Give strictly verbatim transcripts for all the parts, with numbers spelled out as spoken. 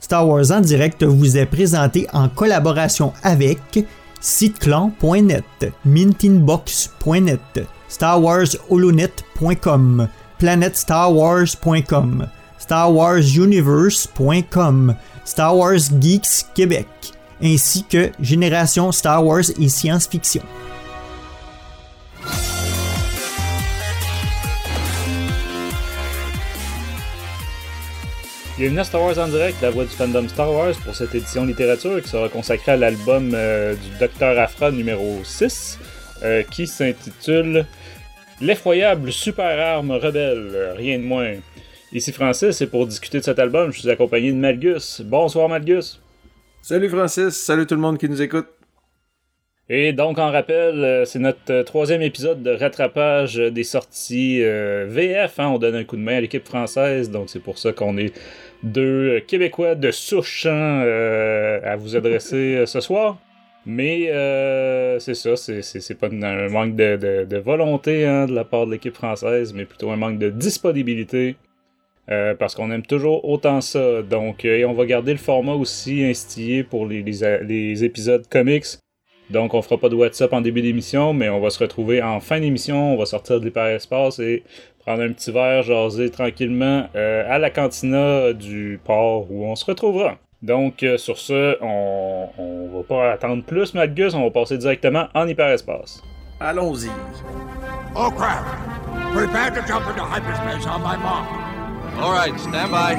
Star Wars en direct vous est présenté en collaboration avec siteclan point net, mintinbox point net, star wars holonet point com, planet star wars point com, star wars universe point com, Star Wars Geeks Québec, ainsi que Génération Star Wars et Science-Fiction. Bienvenue à Star Wars en direct, la voix du fandom Star Wars pour cette édition littérature qui sera consacrée à l'album euh, du Docteur Aphra numéro six euh, qui s'intitule L'effroyable super arme rebelle, rien de moins. Ici Francis et pour discuter de cet album, je suis accompagné de Malgus. Bonsoir Malgus. Salut Francis, salut tout le monde qui nous écoute. Et donc, en rappel, c'est notre troisième épisode de rattrapage des sorties euh, V F. Hein, on donne un coup de main à l'équipe française, donc c'est pour ça qu'on est deux Québécois de souche hein, euh, à vous adresser euh, ce soir. Mais euh, c'est ça, c'est, c'est, c'est pas un manque de, de, de volonté hein, de la part de l'équipe française, mais plutôt un manque de disponibilité. Euh, parce qu'on aime toujours autant ça. Donc, euh, et on va garder le format aussi instillé pour les, les, les épisodes comics. Donc, on fera pas de WhatsApp en début d'émission, mais on va se retrouver en fin d'émission. On va sortir de l'hyperespace et prendre un petit verre, jaser tranquillement euh, à la cantina du port où on se retrouvera. Donc, euh, sur ce, on, on va pas attendre plus, Malgus, on va passer directement en hyperespace. Allons-y. Oh crap! Prepare to jump into hyperspace on my mark. All right, stand by.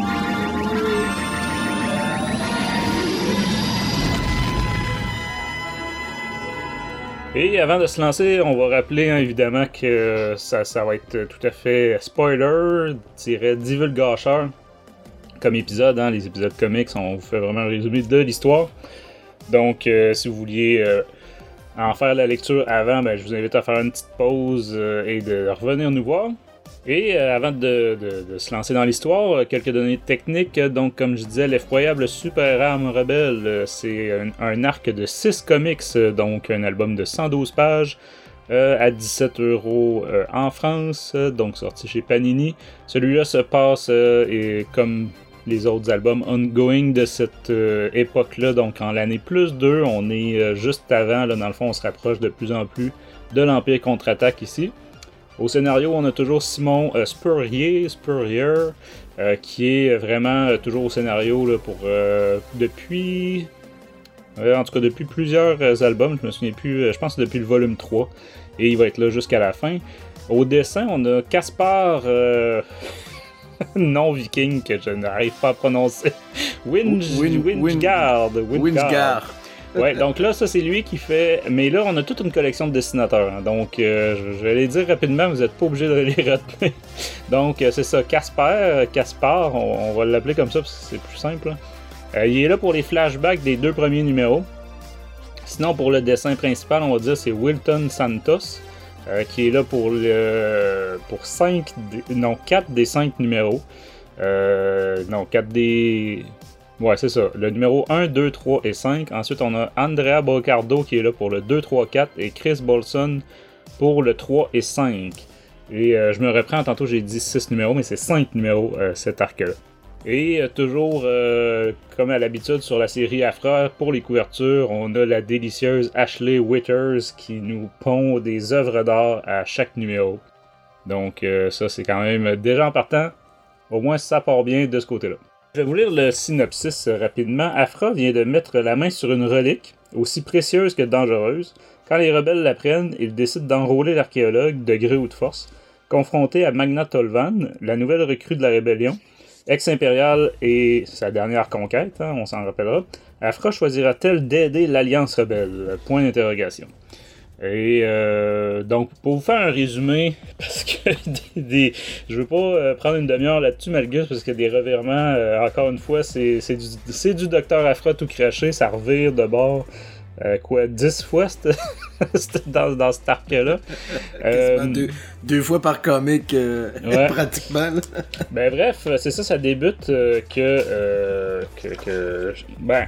Et avant de se lancer, on va rappeler hein, évidemment que ça, ça va être tout à fait spoiler, divulgateur comme épisode. Hein, les épisodes comics, on vous fait vraiment un résumé de l'histoire. Donc, euh, si vous vouliez euh, en faire la lecture avant, ben, je vous invite à faire une petite pause euh, et de revenir nous voir. Et euh, avant de, de, de se lancer dans l'histoire, euh, quelques données techniques. Donc, comme je disais, l'effroyable super arme rebelle, euh, c'est un, un arc de six comics, euh, donc un album de cent douze pages euh, à dix-sept euros euh, en France, euh, donc sorti chez Panini. Celui-là se passe, euh, et, comme les autres albums ongoing de cette euh, époque-là, donc en l'année plus deux, on est euh, juste avant, là, dans le fond, on se rapproche de plus en plus de l'Empire contre-attaque ici. Au scénario, on a toujours Simon euh, Spurrier, Spurrier euh, qui est vraiment euh, toujours au scénario là, pour euh, depuis, euh, en tout cas depuis plusieurs euh, albums, je me souviens plus, euh, je pense que depuis le volume trois, et il va être là jusqu'à la fin. Au dessin, on a Caspar, euh, non viking que je n'arrive pas à prononcer, Winge, Win, Wingard, Wingard. Wingard. Ouais, donc là, ça c'est lui qui fait. Mais là, on a toute une collection de dessinateurs. Hein. Donc, euh, je vais les dire rapidement, vous n'êtes pas obligé de les retenir. Donc, euh, c'est ça, Casper, Caspar, on, on va l'appeler comme ça parce que c'est plus simple. Euh, il est là pour les flashbacks des deux premiers numéros. Sinon, pour le dessin principal, on va dire c'est Wilton Santos, euh, qui est là pour le pour cinq, non, quatre des cinq numéros. Euh, non, quatre des. Ouais, c'est ça. Le numéro un, deux, trois et cinq. Ensuite, on a Andrea Boccardo qui est là pour le deux, trois, quatre et Chris Bolson pour le trois et cinq. Et euh, je me reprends, tantôt j'ai dit six numéros, mais c'est cinq numéros euh, cet arc-là. Et euh, toujours, euh, comme à l'habitude sur la série Aphra, pour les couvertures, on a la délicieuse Ashley Withers qui nous pond des œuvres d'art à chaque numéro. Donc euh, ça, c'est quand même déjà en partant. Au moins, ça part bien de ce côté-là. Je vais vous lire le synopsis rapidement. Aphra vient de mettre la main sur une relique, aussi précieuse que dangereuse. Quand les rebelles l'apprennent, ils décident d'enrôler l'archéologue de gré ou de force. Confronté à Magna Tolvan, la nouvelle recrue de la rébellion, ex-impériale et sa dernière conquête, hein, on s'en rappellera, Aphra choisira-t-elle d'aider l'Alliance rebelle? Point d'interrogation. Et euh, donc, pour vous faire un résumé, parce que des, des, je veux pas euh, prendre une demi-heure là-dessus, Malgus, parce que des revirements, euh, encore une fois, c'est, c'est, du, c'est du Docteur Aphra tout craché, ça revire de bord, euh, quoi, dix fois c'était, c'était dans, dans cet arc-là. Euh, deux, deux fois par comic, euh, ouais. Pratiquement. Ben bref, c'est ça, ça débute euh, que, euh, que, que... Ben...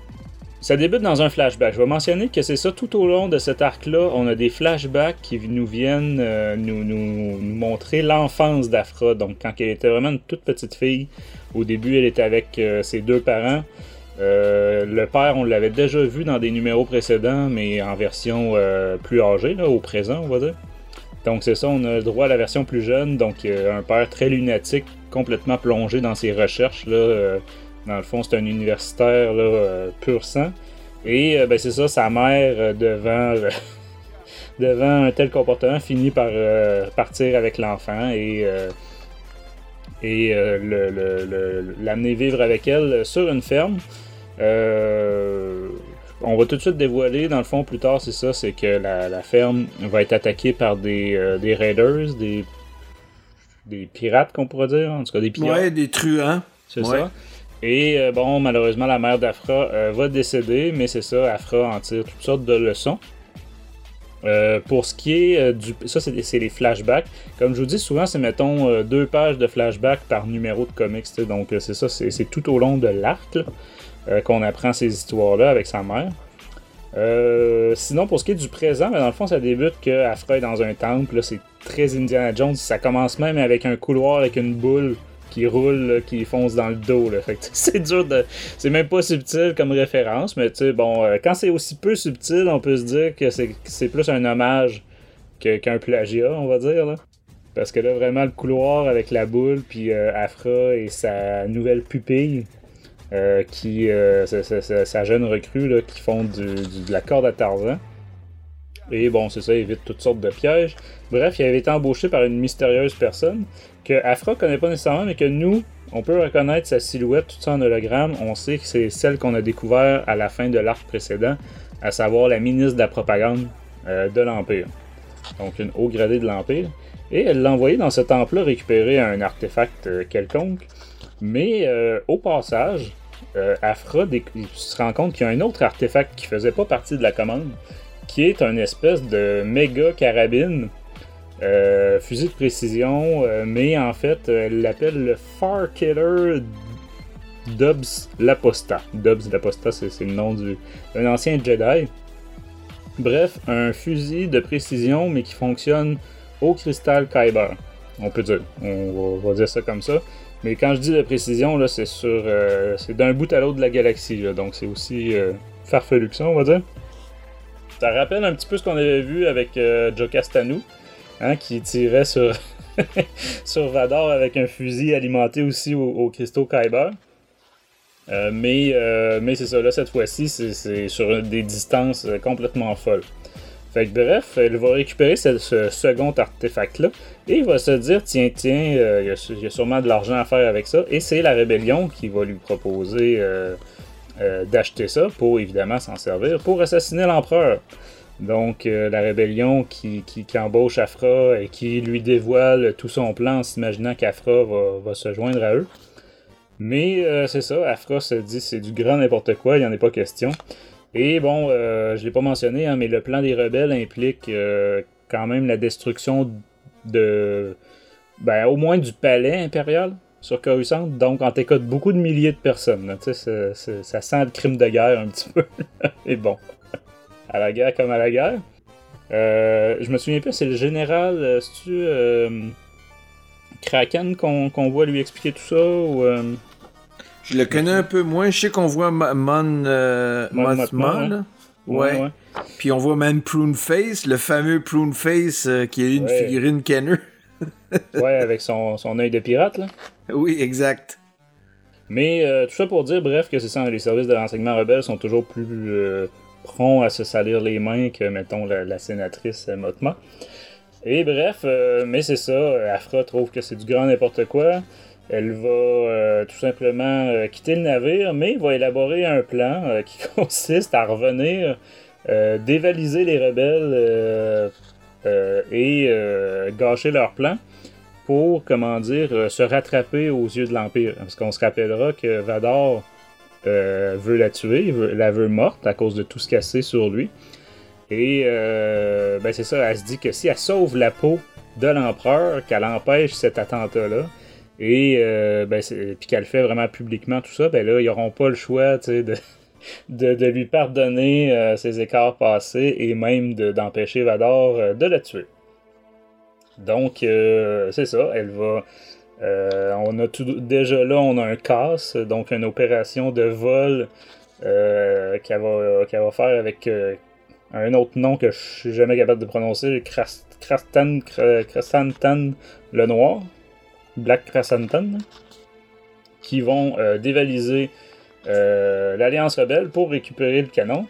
Ça débute dans un flashback. Je vais mentionner que c'est ça, tout au long de cet arc-là, on a des flashbacks qui nous viennent euh, nous, nous, nous montrer l'enfance d'Aphra. Donc, quand elle était vraiment une toute petite fille, Au début, elle était avec euh, ses deux parents. Euh, le père, on l'avait déjà vu dans des numéros précédents, mais en version euh, plus âgée, là, au présent, on va dire. Donc c'est ça, on a le droit à la version plus jeune, donc euh, un père très lunatique, complètement plongé dans ses recherches. Là, euh, dans le fond, c'est un universitaire là, euh, pur sang. Et euh, ben, c'est ça, sa mère, euh, devant, euh, devant un tel comportement, finit par euh, partir avec l'enfant et, euh, et euh, le, le, le, l'amener vivre avec elle sur une ferme. Euh, on va tout de suite dévoiler, dans le fond, plus tard, c'est ça, c'est que la, la ferme va être attaquée par des, euh, des raiders, des, des pirates, qu'on pourrait dire, en tout cas des pirates. Ouais, des truands. C'est ouais. ça. Et euh, bon, malheureusement, la mère d'Afra euh, va décéder, mais c'est ça, Afra en tire toutes sortes de leçons. Euh, pour ce qui est euh, du... Ça, c'est, c'est les flashbacks. Comme je vous dis, souvent, c'est, mettons, euh, deux pages de flashbacks par numéro de comics. T'sais. Donc, euh, c'est ça, c'est, c'est tout au long de l'arc là, euh, qu'on apprend ces histoires-là avec sa mère. Euh, sinon, pour ce qui est du présent, ben, dans le fond, ça débute que Afra est dans un temple. Là, c'est très Indiana Jones. Ça commence même avec un couloir avec une boule qui roule, là, qui fonce dans le dos. Là. Fait que, c'est dur de... C'est même pas subtil comme référence, mais tu sais, bon, euh, quand c'est aussi peu subtil, on peut se dire que c'est, que c'est plus un hommage que, qu'un plagiat, on va dire. Là. Parce que là, vraiment, le couloir avec la boule, puis euh, Afra et sa nouvelle pupille, euh, qui, euh, sa, sa, sa jeune recrue, là, qui font du, du, de la corde à Tarzan. Et bon, c'est ça, évite toutes sortes de pièges. Bref, il avait été embauché par une mystérieuse personne que Afra connaît pas nécessairement, mais que nous, on peut reconnaître sa silhouette, tout ça en hologramme. On sait que c'est celle qu'on a découvert à la fin de l'arc précédent, à savoir la ministre de la propagande euh, de l'Empire. Donc une haut gradée de l'Empire. Et elle l'a envoyé dans ce temple-là récupérer un artefact euh, quelconque. Mais euh, au passage, euh, Afra dé- se rend compte qu'il y a un autre artefact qui faisait pas partie de la commande, qui est une espèce de méga carabine, euh, fusil de précision, euh, mais en fait, elle l'appelle le Farkiller Dubs l'Apostat. Dubs l'Apostat, c'est, c'est le nom du, d'un ancien Jedi. Bref, un fusil de précision, mais qui fonctionne au cristal Kyber, on peut dire. On va, on va dire ça comme ça. Mais quand je dis de précision, là, c'est sur, euh, c'est d'un bout à l'autre de la galaxie, là, donc c'est aussi euh, farfelu que ça, on va dire. Ça rappelle un petit peu ce qu'on avait vu avec euh, Joe Castanou, hein, qui tirait sur, sur Vador avec un fusil alimenté aussi au, au cristaux Kyber. Euh, mais, euh, mais c'est ça, là, cette fois-ci, c'est, c'est sur des distances complètement folles. Fait que bref, elle va récupérer ce, ce second artefact-là et il va se dire, tiens, tiens, euh, il, y a, il y a sûrement de l'argent à faire avec ça. Et c'est la rébellion qui va lui proposer euh, euh, d'acheter ça pour évidemment s'en servir pour assassiner l'empereur. Donc euh, la rébellion qui, qui, qui embauche Afra et qui lui dévoile tout son plan en s'imaginant qu'Afra va, va se joindre à eux. Mais euh, c'est ça, Afra se dit c'est du grand n'importe quoi, il n'y en est pas question. Et bon, euh, je l'ai pas mentionné, hein, mais le plan des rebelles implique euh, quand même la destruction de, ben, au moins du palais impérial sur Coruscant. Donc, en cas de beaucoup de milliers de personnes. Là, c'est, c'est, ça sent le crime de guerre un petit peu. Et bon, à la guerre comme à la guerre. Euh, je me souviens pas, c'est le général, euh, c'est-tu euh, Kraken qu'on, qu'on voit lui expliquer tout ça ou... Euh... Je le connais un peu moins. Je sais qu'on voit Mon euh, Mothma, là. Ouais. Ouais, ouais. Puis on voit même Pruneface, le fameux Pruneface euh, qui est une ouais. figurine Kenner. Ouais, avec son, son œil de pirate, là. Oui, exact. Mais euh, tout ça pour dire, bref, que c'est ça, les services de renseignement rebelles sont toujours plus euh, prompts à se salir les mains que, mettons, la, la sénatrice Mothma. Et bref, euh, mais c'est ça, Afra trouve que c'est du grand n'importe quoi. Elle va euh, tout simplement euh, quitter le navire, mais va élaborer un plan euh, qui consiste à revenir, euh, dévaliser les rebelles euh, euh, et euh, gâcher leur plan pour, comment dire, euh, se rattraper aux yeux de l'Empire. Parce qu'on se rappellera que Vador euh, veut la tuer, veut, la veut morte à cause de tout ce qu'elle sait sur lui. Et euh, ben c'est ça, elle se dit que si elle sauve la peau de l'empereur, qu'elle empêche cet attentat-là, et euh, ben puis qu'elle fait vraiment publiquement tout ça, ben là, ils n'auront pas le choix de, de, de lui pardonner euh, ses écarts passés et même de, d'empêcher Vador euh, de la tuer. Donc, euh, c'est ça, elle va Euh, on a tout, déjà là, on a un casse, donc une opération de vol euh, qu'elle va, qu'elle va faire avec euh, un autre nom que je suis jamais capable de prononcer, Krastan Krassantan le Noir, Black Krassantan, qui vont euh, dévaliser euh, l'Alliance Rebelle pour récupérer le canon.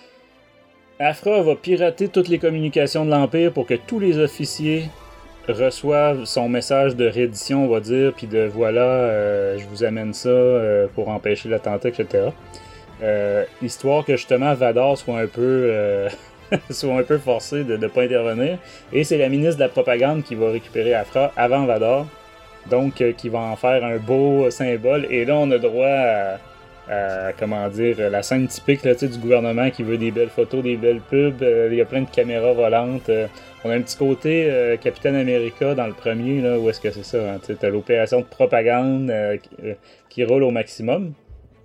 Aphra va pirater toutes les communications de l'Empire pour que tous les officiers reçoivent son message de reddition, on va dire, puis de voilà, euh, je vous amène ça euh, pour empêcher l'attentat, et cetera. Euh, histoire que justement Vador soit un peu, euh, soit un peu forcé de ne pas intervenir. Et c'est la ministre de la Propagande qui va récupérer Aphra avant Vador, donc euh, qui va en faire un beau symbole. Et là, on a droit à, à comment dire, la scène typique là, du gouvernement qui veut des belles photos, des belles pubs. Euh, il y a plein de caméras volantes. Euh, On a un petit côté euh, Capitaine America dans le premier, là, où est-ce que c'est ça? Hein? T'as l'opération de propagande euh, qui, euh, qui roule au maximum.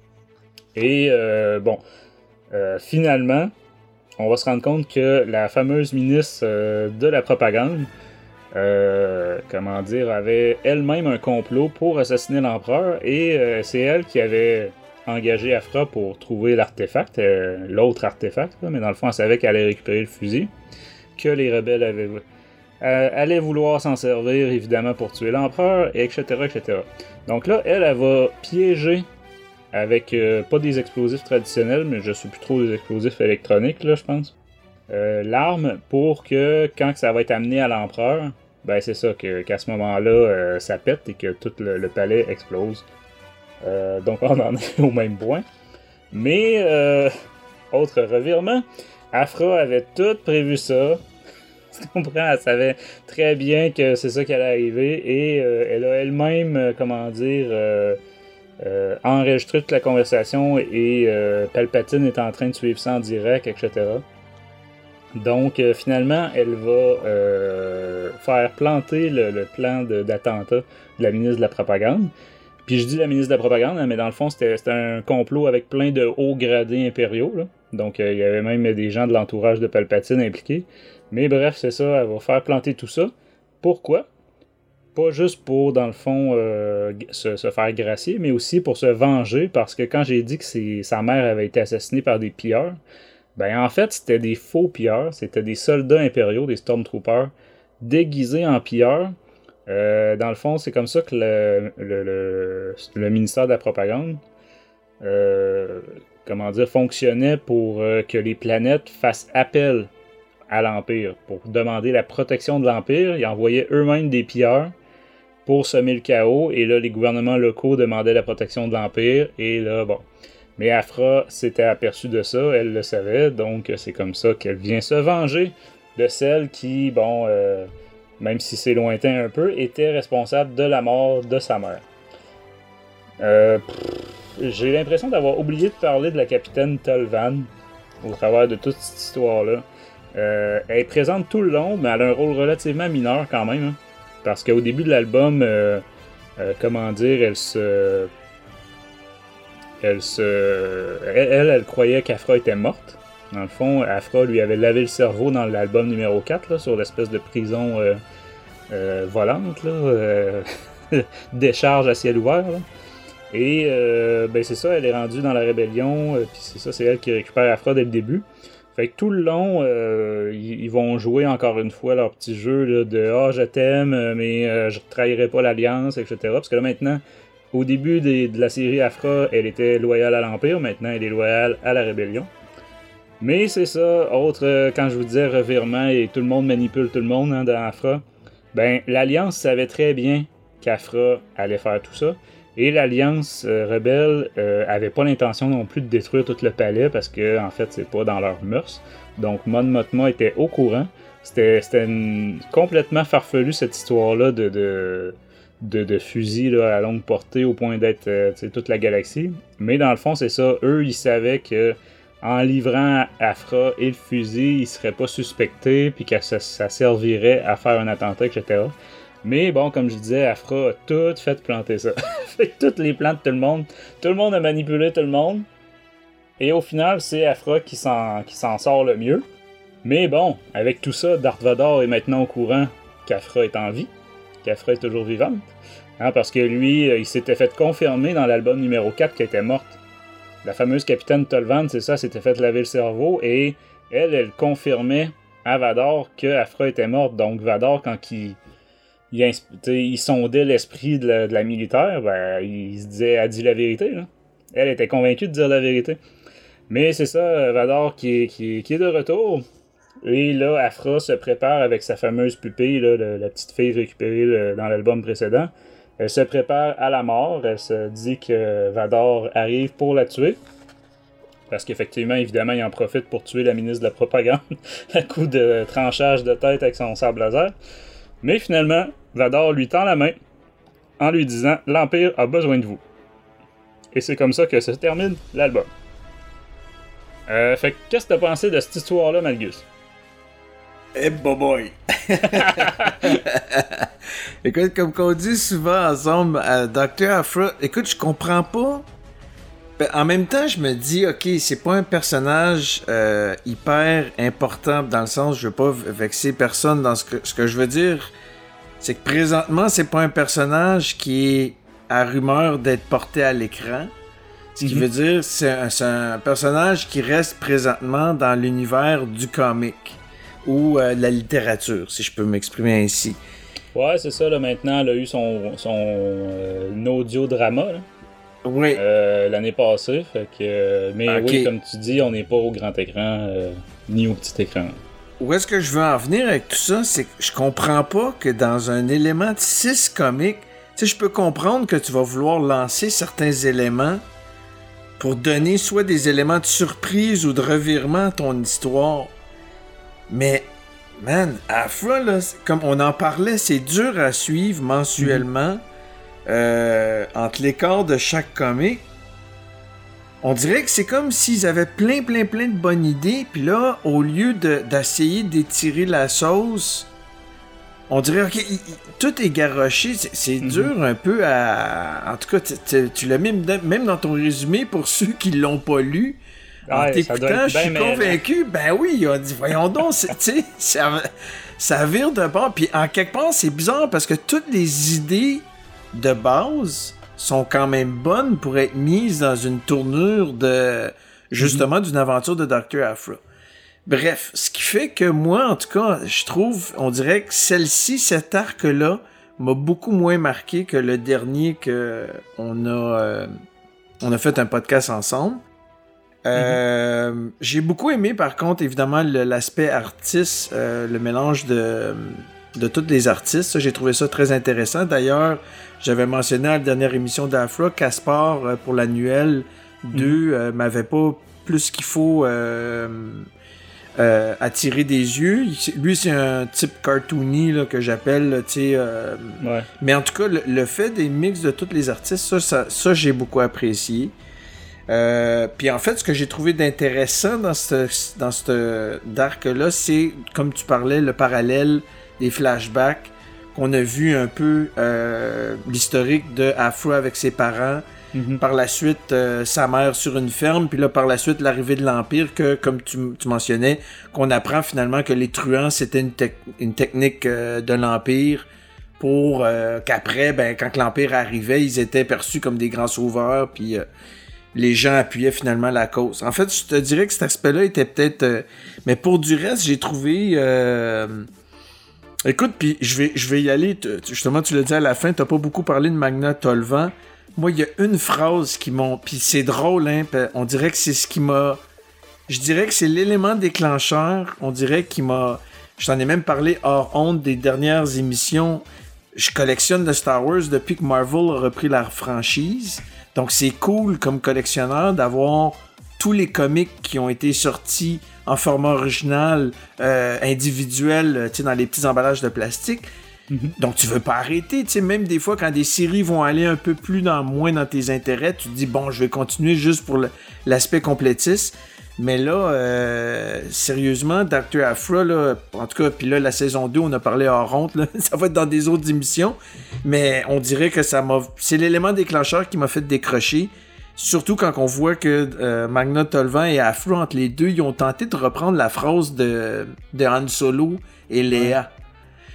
Et euh, bon, euh, finalement, on va se rendre compte que la fameuse ministre euh, de la propagande, euh, comment dire, avait elle-même un complot pour assassiner l'empereur. Et euh, c'est elle qui avait engagé Aphra pour trouver l'artefact, euh, l'autre artefact, là, mais dans le fond, elle savait qu'elle allait récupérer le fusil. Que les rebelles avaient, euh, allaient vouloir s'en servir, évidemment, pour tuer l'empereur, et cetera, et cetera. Donc là, elle, elle va piéger avec, euh, pas des explosifs traditionnels, mais je sais plus trop des explosifs électroniques, là, je pense, euh, l'arme pour que, quand ça va être amené à l'empereur, ben c'est ça, que, qu'à ce moment-là, euh, ça pète et que tout le, le palais explose. Euh, donc on en est au même point. Mais, euh, autre revirement, Aphra avait tout prévu ça. Tu comprends? Elle savait très bien que c'est ça qui allait arriver. Et euh, elle a elle-même, euh, comment dire, euh, euh, enregistré toute la conversation. Et euh, Palpatine est en train de suivre ça en direct, et cetera. Donc, euh, finalement, elle va euh, faire planter le, le plan de, d'attentat de la ministre de la Propagande. Puis je dis la ministre de la Propagande, mais dans le fond, c'était, c'était un complot avec plein de hauts gradés impériaux, là. Donc, euh, il y avait même des gens de l'entourage de Palpatine impliqués. Mais bref, c'est ça, elle va faire planter tout ça. Pourquoi? Pas juste pour, dans le fond, euh, se, se faire gracier, mais aussi pour se venger, parce que quand j'ai dit que c'est, sa mère avait été assassinée par des pilleurs, ben en fait, c'était des faux pilleurs, c'était des soldats impériaux, des Stormtroopers, déguisés en pilleurs. Euh, dans le fond, c'est comme ça que le, le, le, le ministère de la Propagande... Euh, comment dire, fonctionnait pour euh, que les planètes fassent appel à l'Empire, pour demander la protection de l'Empire. Ils envoyaient eux-mêmes des pilleurs pour semer le chaos, et là, les gouvernements locaux demandaient la protection de l'Empire, et là, bon. Mais Aphra s'était aperçue de ça, elle le savait, donc c'est comme ça qu'elle vient se venger de celle qui, bon, euh, même si c'est lointain un peu, était responsable de la mort de sa mère. Euh... Pff, J'ai l'impression d'avoir oublié de parler de la capitaine Tolvan au travers de toute cette histoire-là. Euh, elle est présente tout le long, mais elle a un rôle relativement mineur quand même. Hein, parce qu'au début de l'album, euh, euh, comment dire, elle se... Elle se... Elle, elle, elle croyait qu'Aphra était morte. Dans le fond, Aphra lui avait lavé le cerveau dans l'album numéro quatre, là, sur l'espèce de prison euh, euh, volante, là, euh, décharge à ciel ouvert, là. Et euh, ben c'est ça, elle est rendue dans la rébellion, euh, puis c'est ça, c'est elle qui récupère Aphra dès le début. Fait que tout le long, euh, ils, ils vont jouer encore une fois leur petit jeu là, de « Ah, oh, je t'aime, mais euh, je ne trahirai pas l'Alliance, et cetera » Parce que là, maintenant, au début des, de la série Aphra, elle était loyale à l'Empire, maintenant elle est loyale à la rébellion. Mais c'est ça, autre, euh, quand je vous disais revirement et tout le monde manipule tout le monde hein, dans Aphra, ben l'Alliance savait très bien qu'Aphra allait faire tout ça. Et l'Alliance euh, rebelle euh, avait pas l'intention non plus de détruire tout le palais parce que en fait c'est pas dans leurs mœurs. Donc Mon Mothma était au courant. C'était, c'était une... complètement farfelu cette histoire-là de, de, de, de fusil là, à longue portée au point d'être euh, toute la galaxie. Mais dans le fond c'est ça, eux ils savaient que en livrant Aphra et le fusil, ils seraient pas suspectés puis que ça, ça servirait à faire un attentat, et cetera. Mais bon, comme je disais, Aphra a tout fait planter ça. Fait que toutes les plans de tout le monde, tout le monde a manipulé tout le monde. Et au final, c'est Aphra qui s'en, qui s'en sort le mieux. Mais bon, avec tout ça, Darth Vader est maintenant au courant qu'Aphra est en vie, qu'Aphra est toujours vivante. Hein, parce que lui, il s'était fait confirmer dans l'album numéro quatre qu'elle était morte. La fameuse capitaine Tolvan, c'est ça, s'était fait laver le cerveau, et elle, elle confirmait à Vador que Aphra était morte. Donc Vador, quand il, il, il sondait l'esprit de la, de la militaire, ben, il se disait, elle dit la vérité. Là. Elle était convaincue de dire la vérité. Mais c'est ça, Vador qui est, qui, est, qui est de retour. Et là, Aphra se prépare avec sa fameuse pupille, là, la, la petite fille récupérée là, dans l'album précédent. Elle se prépare à la mort. Elle se dit que Vador arrive pour la tuer. Parce qu'effectivement, évidemment, il en profite pour tuer la ministre de la Propagande à coup de tranchage de tête avec son sabre laser. Mais finalement, Vador lui tend la main en lui disant « L'Empire a besoin de vous ». Et c'est comme ça que se termine l'album. Euh, fait que, qu'est-ce que t'as pensé de cette histoire-là, Malgus? Eh, boy! Écoute, comme qu'on dit souvent ensemble, euh, docteur Aphra, écoute, je comprends pas. Ben, en même temps, je me dis, ok, c'est pas un personnage euh, hyper important dans le sens, je veux pas vexer personne dans ce que, ce que je veux dire, c'est que présentement, c'est pas un personnage qui est à rumeur d'être porté à l'écran. Ce qui mm-hmm. veut dire, c'est un, c'est un personnage qui reste présentement dans l'univers du comic ou euh, de la littérature, si je peux m'exprimer ainsi. Ouais, c'est ça, là, maintenant, elle a eu son, son euh, audio-drama, là. Oui. Euh, l'année passée, fait que... Euh, mais okay. oui, comme tu dis, on n'est pas au grand écran, euh, ni au petit écran. Où est-ce que je veux en venir avec tout ça, c'est que je comprends pas que dans un élément de six comics, tu sais, je peux comprendre que tu vas vouloir lancer certains éléments pour donner soit des éléments de surprise ou de revirement à ton histoire. Mais, man, Aphra, là, comme on en parlait, c'est dur à suivre mensuellement. Mm-hmm. Euh, entre l'écart de chaque comic, on dirait que c'est comme s'ils avaient plein, plein, plein de bonnes idées, puis là, au lieu de, d'essayer d'étirer la sauce, on dirait, ok, il, il, tout est garoché, c'est, c'est mm-hmm. dur un peu à... En tout cas, tu, tu l'as mis même dans ton résumé pour ceux qui l'ont pas lu. En ouais, t'écoutant, je suis convaincu, ben oui, on dit, voyons donc, tu sais, ça, ça vire de bord, puis en quelque part, c'est bizarre, parce que toutes les idées de base sont quand même bonnes pour être mises dans une tournure de justement mm-hmm. d'une aventure de docteur Aphra. Bref, ce qui fait que moi, en tout cas, je trouve, on dirait que celle-ci, cet arc-là, m'a beaucoup moins marqué que le dernier que on a euh, on a fait un podcast ensemble. Euh, mm-hmm. J'ai beaucoup aimé, par contre, évidemment, le, l'aspect artiste, euh, le mélange de de tous les artistes. Ça, j'ai trouvé ça très intéressant. D'ailleurs, j'avais mentionné à la dernière émission d'Aphra, Caspar, euh, pour l'annuel deux, mm-hmm. euh, m'avait pas plus qu'il faut euh, euh, attirer des yeux. Il, lui, c'est un type cartoony là, que j'appelle, tu sais. Euh, ouais. Mais en tout cas, le, le fait des mix de tous les artistes, ça, ça, ça j'ai beaucoup apprécié. Euh, puis en fait, ce que j'ai trouvé d'intéressant dans ce dans ce arc-là, c'est, comme tu parlais, le parallèle des flashbacks, qu'on a vu un peu euh, l'historique de Aphra avec ses parents, mm-hmm. par la suite euh, sa mère sur une ferme, puis là par la suite l'arrivée de l'Empire, que comme tu, tu mentionnais, qu'on apprend finalement que les truands c'était une, te- une technique euh, de l'Empire pour euh, qu'après, ben quand l'Empire arrivait, ils étaient perçus comme des grands sauveurs, puis euh, les gens appuyaient finalement la cause. En fait, je te dirais que cet aspect-là était peut-être... Euh, mais pour du reste, j'ai trouvé... Euh, Écoute, puis je vais, je vais y aller, justement, tu l'as dit à la fin, t'as pas beaucoup parlé de Magna Tolvan. Moi, il y a une phrase qui m'a... Puis c'est drôle, hein, on dirait que c'est ce qui m'a... Je dirais que c'est l'élément déclencheur, on dirait qu'il m'a... Je t'en ai même parlé hors honte des dernières émissions. Je collectionne de Star Wars depuis que Marvel a repris la franchise. Donc c'est cool comme collectionneur d'avoir tous les comics qui ont été sortis en format original, euh, individuel, tu sais, dans les petits emballages de plastique. Mm-hmm. Donc, tu veux pas arrêter, tu sais, même des fois, quand des séries vont aller un peu plus dans, moins dans tes intérêts, tu te dis, bon, je vais continuer juste pour le, l'aspect complétiste. Mais là, euh, sérieusement, docteur Aphra, là, en tout cas, puis là, la saison deux, on a parlé hors honte, là, ça va être dans des autres émissions, mais on dirait que ça m'a... C'est l'élément déclencheur qui m'a fait décrocher. Surtout quand on voit que euh, Magna Tolvan et Aphra, entre les deux, ils ont tenté de reprendre la phrase de, de Han Solo et Léa.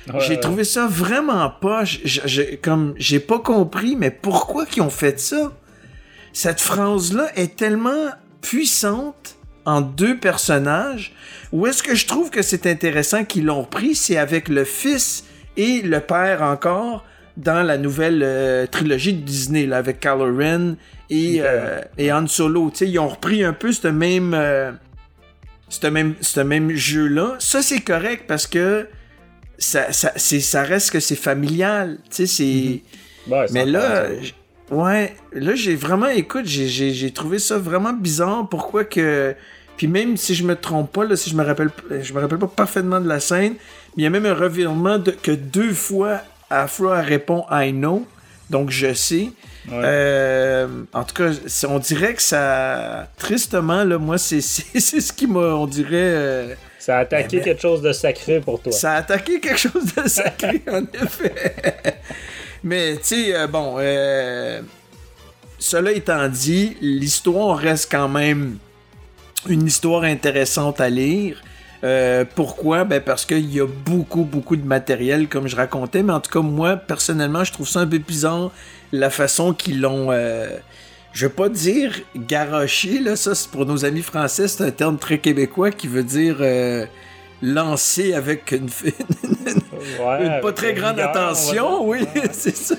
Ouais, j'ai ouais. trouvé ça vraiment pas... j- j- comme, j'ai pas compris, mais pourquoi qu'ils ont fait ça? Cette phrase-là est tellement puissante en deux personnages. Où est-ce que je trouve que c'est intéressant qu'ils l'ont pris? C'est avec le fils et le père encore dans la nouvelle euh, trilogie de Disney, là, avec Kylo Ren et, Okay. euh, et Han Solo. T'sais, ils ont repris un peu ce même, euh, ce même, ce même jeu-là. Ça, c'est correct parce que ça, ça, c'est, ça reste que c'est familial. T'sais, c'est... Mm-hmm. Ouais, Mais c'est là, intéressant. j- ouais, là, j'ai vraiment, écoute, j'ai, j'ai, j'ai trouvé ça vraiment bizarre. Pourquoi que... Puis même si je me trompe pas, là, si je me rappelle, je me rappelle pas parfaitement de la scène, il y a même un revirement de, que deux fois Afra répond I know, donc je sais. Ouais. Euh, en tout cas, c'est- on dirait que ça, tristement là, moi c'est, c'est, c'est ce qui m'a, on dirait, euh, Ça a attaqué mais- quelque chose de sacré pour toi. ça a attaqué quelque chose de sacré en effet. Mais tu sais, euh, bon, euh, cela étant dit, l'histoire reste quand même une histoire intéressante à lire. Euh, pourquoi? Ben parce qu'il y a beaucoup, beaucoup de matériel, comme je racontais, mais en tout cas, moi, personnellement, je trouve ça un peu bizarre, la façon qu'ils l'ont, euh, je vais pas dire garoché, là, ça, c'est pour nos amis français, c'est un terme très québécois qui veut dire euh, lancer avec une, Ouais, une pas avec très grande rigueur, on va attention, dire. oui, Ouais. c'est ça.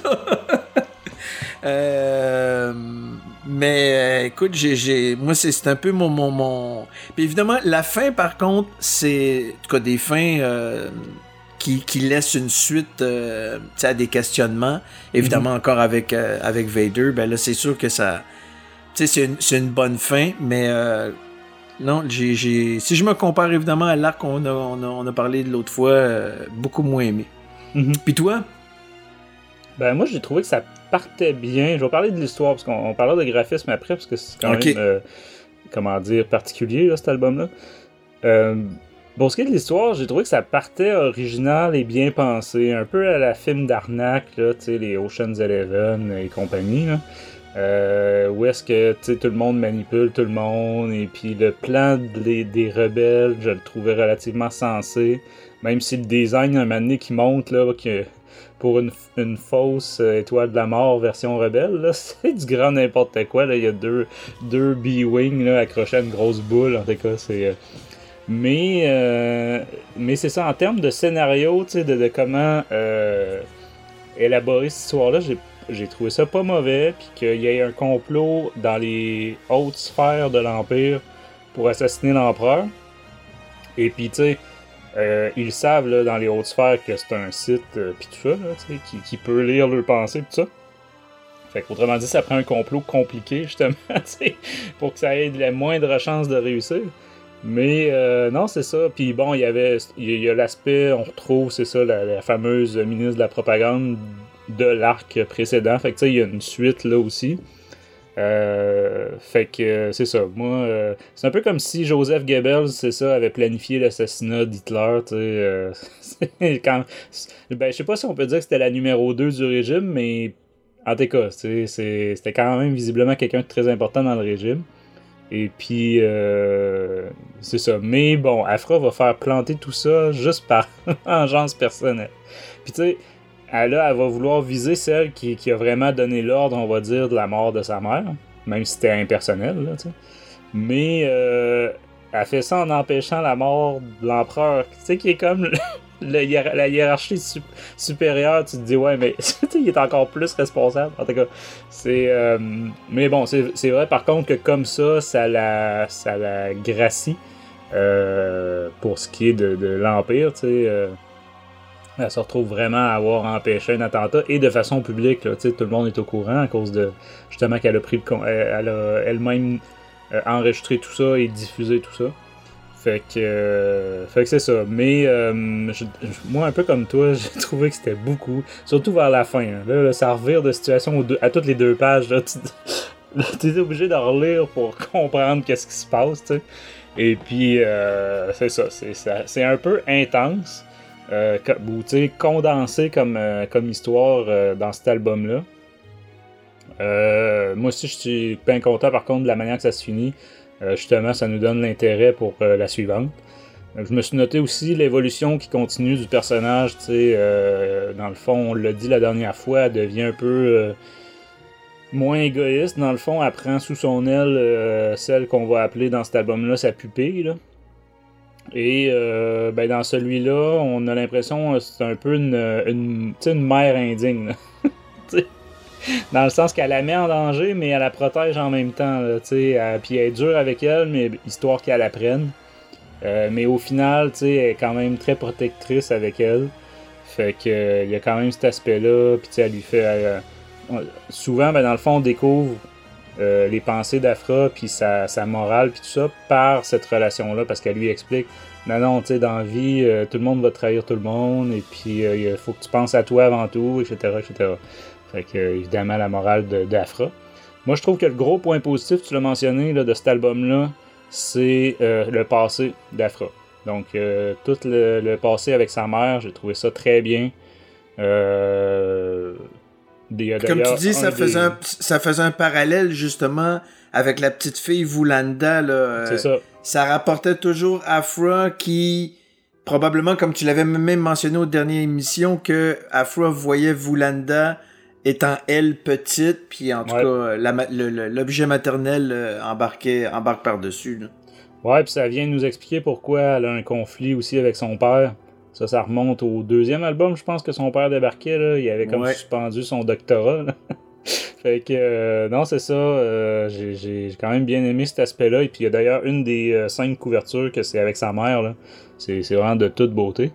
Euh, mais euh, écoute, j'ai, j'ai, moi c'est, c'est un peu mon, mon, mon... Puis évidemment, la fin par contre, c'est en tout cas des fins euh, qui, qui laissent une suite euh, tu sais, à des questionnements. Évidemment, Mm-hmm. encore avec, euh, avec Vader, ben là c'est sûr que ça... Tu sais, c'est une, c'est une bonne fin, mais... Euh, non, j'ai, j'ai... si je me compare évidemment à l'arc qu'on a, on a, on a parlé de l'autre fois, euh, beaucoup moins aimé. Mhm. Puis toi? Ben moi j'ai trouvé que ça partait bien. Je vais parler de l'histoire parce qu'on on parlera de graphisme après parce que c'est quand Ok. même euh, comment dire particulier là, cet album-là. Euh, pour ce qui est de l'histoire, j'ai trouvé que ça partait original et bien pensé, un peu à la film d'arnaque là, tu sais les Ocean's Eleven et compagnie là. Euh, où est-ce que tu sais, tout le monde manipule tout le monde et puis le plan des, des rebelles, je le trouvais relativement sensé, même si le design un moment donné qui monte là que pour une, une fausse euh, étoile de la mort version rebelle, là, c'est du grand n'importe quoi. Là. Il y a deux, deux B-Wing là, accrochés à une grosse boule. En tout cas, c'est. Euh... Mais, euh... mais c'est ça, en termes de scénario, de, de comment euh... élaborer cette histoire-là, j'ai, j'ai trouvé ça pas mauvais. Puis qu'il y ait un complot dans les hautes sphères de l'Empire pour assassiner l'empereur. Et puis, tu sais. Euh, ils savent là, dans les hautes sphères que c'est un site euh, pis tout ça, là, qui, qui peut lire leurs pensées pis tout ça. Fait qu'autrement dit, ça prend un complot compliqué justement pour que ça ait la moindre chance de réussir. Mais euh, non, c'est ça. Puis bon, il y avait il y a l'aspect, on retrouve, c'est ça, la, la fameuse ministre de la propagande de l'arc précédent. Fait que tu sais, il y a une suite là aussi. Euh, fait que euh, c'est ça. Moi, euh, c'est un peu comme si Joseph Goebbels, c'est ça, avait planifié l'assassinat d'Hitler. Tu sais, euh, quand, ben, je sais pas si on peut dire que c'était la numéro deux du régime, mais en tout cas, c'est, c'est, c'était quand même visiblement quelqu'un de très important dans le régime. Et puis, euh, c'est ça. Mais bon, Afra va faire planter tout ça juste par vengeance personnelle. Puis tu sais, elle, là, elle va vouloir viser celle qui, qui a vraiment donné l'ordre, on va dire, de la mort de sa mère, même si c'était impersonnel, là, tu sais. Mais euh, elle fait ça en empêchant la mort de l'empereur, tu sais, qui est comme le, le, la hiérarchie sup, supérieure. Tu te dis, ouais, mais il est encore plus responsable. En tout cas, c'est... Euh, mais bon, c'est, c'est vrai, par contre, que comme ça, ça la, ça la gracie euh, pour ce qui est de, de l'Empire, tu sais... Euh, elle se retrouve vraiment à avoir empêché un attentat et de façon publique. Là, tout le monde est au courant à cause de justement qu'elle a pris le con- elle a elle-même euh, enregistré tout ça et diffusé tout ça. Fait que, euh, fait que c'est ça. Mais euh, je, je, moi, un peu comme toi, j'ai trouvé que c'était beaucoup, surtout vers la fin. Hein. Là, là, ça revire de situation aux deux, à toutes les deux pages. Là, tu es obligé de relire pour comprendre qu'est-ce qui se passe. T'sais. Et puis, euh, c'est ça, c'est, ça. C'est un peu intense. Euh, ou tu sais, condensé comme, euh, comme histoire euh, dans cet album-là. Euh, moi aussi, je suis bien content par contre de la manière que ça se finit. Euh, justement, ça nous donne l'intérêt pour euh, la suivante. Donc, je me suis noté aussi l'évolution qui continue du personnage, tu sais, euh, dans le fond, on l'a dit la dernière fois, elle devient un peu euh, moins égoïste, dans le fond, elle prend sous son aile euh, celle qu'on va appeler dans cet album-là sa pupille, là. Et euh, ben, dans celui-là, on a l'impression que c'est un peu une, une, une mère indigne, là. Dans le sens qu'elle la met en danger, mais elle la protège en même temps, là, tu sais, elle, puis elle est dure avec elle, mais histoire qu'elle apprenne. Euh, mais au final, tu sais, elle est quand même très protectrice avec elle. Fait que il euh, y a quand même cet aspect-là. Puis tu sais, elle lui fait... Euh, souvent, ben, dans le fond, on découvre euh, les pensées d'Afra, puis sa, sa morale, puis tout ça, par cette relation-là, parce qu'elle lui explique, non, non, tu sais, dans la vie, euh, tout le monde va trahir tout le monde, et puis euh, il faut que tu penses à toi avant tout, et cetera, et cetera. Fait que, euh, évidemment, la morale de, d'Afra. Moi, je trouve que le gros point positif, tu l'as mentionné, là, de cet album-là, c'est euh, le passé d'Afra. Donc, euh, tout le, le passé avec sa mère, j'ai trouvé ça très bien. Euh, des, Comme tu dis, ça, des... faisait un, ça faisait un parallèle, justement, avec la petite fille Vulanda. Là, c'est ça. Ça rapportait toujours Afra qui, probablement, comme tu l'avais même mentionné aux dernières émissions, que Afra voyait Vulanda étant elle petite, puis en tout ouais. cas, la, le, le, l'objet maternel euh, embarquait, embarque par-dessus. Là. Ouais, puis ça vient nous expliquer pourquoi elle a un conflit aussi avec son père. Ça, ça remonte au deuxième album, je pense que son père débarquait, là. Il avait comme ouais. suspendu son doctorat, là. Fait que, euh, non, c'est ça. Euh, j'ai, j'ai quand même bien aimé cet aspect-là. Et puis, il y a d'ailleurs une des euh, cinq couvertures que c'est avec sa mère, là. C'est, c'est vraiment de toute beauté.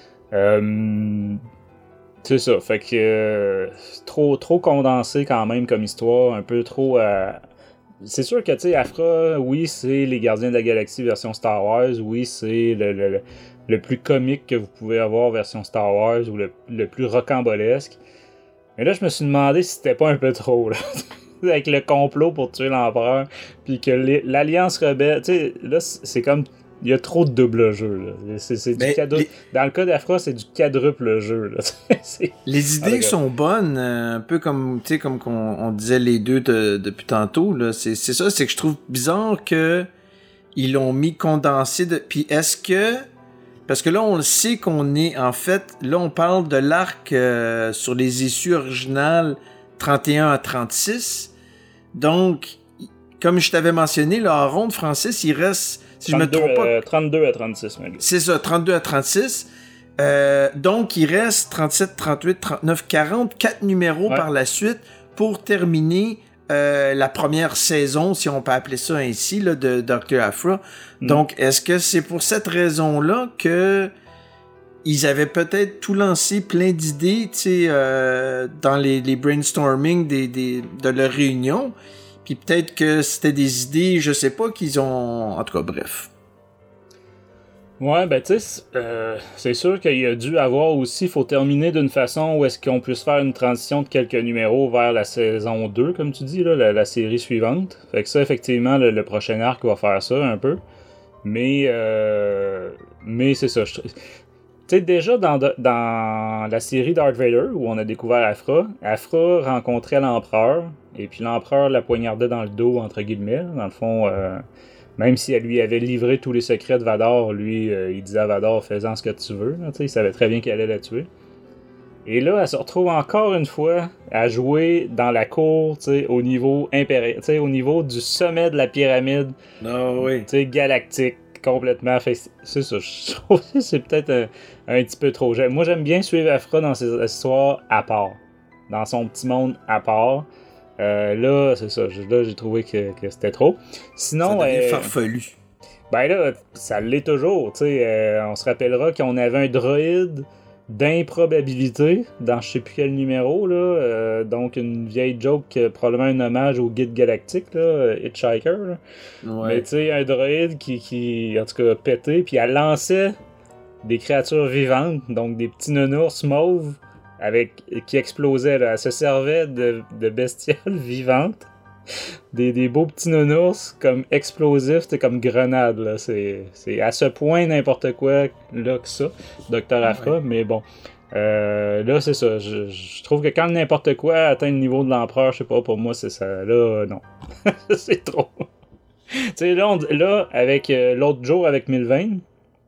Euh... C'est ça, fait que euh, trop, trop condensé quand même comme histoire, un peu trop... Euh... C'est sûr que, tu sais, Afra, oui, c'est les Gardiens de la Galaxie version Star Wars, oui, c'est le, le, le plus comique que vous pouvez avoir version Star Wars, ou le, le plus rocambolesque. Mais là, je me suis demandé si c'était pas un peu trop, là. Avec le complot pour tuer l'Empereur, puis que l'Alliance rebelle, tu sais, là, c'est comme... Il y a trop de double jeu, là. C'est, c'est du quadruple. Les... Dans le cas d'Afra, c'est du quadruple jeu, là. c'est... Les idées sont bonnes, un peu comme, tu sais, comme qu'on, on disait les deux de, depuis tantôt, là. C'est, c'est ça, c'est que je trouve bizarre que ils l'ont mis condensé de... Puis est-ce que... Parce que là, on le sait qu'on est... En fait, là, on parle de l'arc euh, sur les issues originales trente et un à trente-six. Donc, comme je t'avais mentionné, là, en ronde, Francis, il reste... Si trente-deux, je me trompe pas. Euh, trente-deux à trente-six, même. C'est ça, trente-deux à trente-six. Euh, donc, il reste trente-sept, trente-huit, trente-neuf, quarante, quatre numéros ouais. par la suite pour terminer euh, la première saison, si on peut appeler ça ainsi, là, de docteur Afra. Mm. Donc, est-ce que c'est pour cette raison-là que ils avaient peut-être tout lancé plein d'idées, tu sais, euh, dans les, les brainstorming des, des, de leur réunion? Puis peut-être que c'était des idées, je sais pas, qu'ils ont... En tout cas, bref. Ouais, ben tu sais, euh, c'est sûr qu'il a dû avoir aussi... Il faut terminer d'une façon où est-ce qu'on puisse faire une transition de quelques numéros vers la saison deux, comme tu dis, là, la, la série suivante. Fait que ça, effectivement, le, le prochain arc va faire ça, un peu. Mais... Euh, mais c'est ça, je... Tu sais, déjà dans, dans la série Darth Vader, où on a découvert Afra, Afra rencontrait l'Empereur, et puis l'Empereur la poignardait dans le dos, entre guillemets. Dans le fond, euh, même si elle lui avait livré tous les secrets de Vador, lui, euh, il disait à Vador, fais-en ce que tu veux. Là, il savait très bien qu'elle allait la tuer. Et là, elle se retrouve encore une fois à jouer dans la cour, au niveau impérial, au niveau du sommet de la pyramide oh, oui. galactique. Complètement. Fait, c'est ça. Je trouve que c'est peut-être un, un petit peu trop. Moi, j'aime bien suivre Afra dans ses histoires à part. Dans son petit monde à part. Euh, là, c'est ça. Là, j'ai trouvé que, que c'était trop. Sinon. Ça devient euh, farfelu. Ben là, ça l'est toujours. Euh, on se rappellera qu'on avait un droïde d'improbabilité dans je sais plus quel numéro. Là, euh, donc, une vieille joke, euh, probablement un hommage au guide galactique, là, Hitchhiker. Là. Ouais. Mais tu sais, un droïde qui, qui, en tout cas, pétait, puis elle lançait des créatures vivantes, donc des petits nounours mauves avec, qui explosaient. Là. Elle se servait de, de bestioles vivantes. Des, des beaux petits nounours comme explosifs, c'est comme grenades. Là. C'est, c'est à ce point n'importe quoi là que ça, docteur Afra, ouais. Mais bon. Euh, là, c'est ça. Je, je trouve que quand n'importe quoi atteint le niveau de l'empereur, je sais pas, pour moi, c'est ça. Là, non. c'est trop. Tu sais, là, on, là, avec euh, l'autre jour avec Milvain,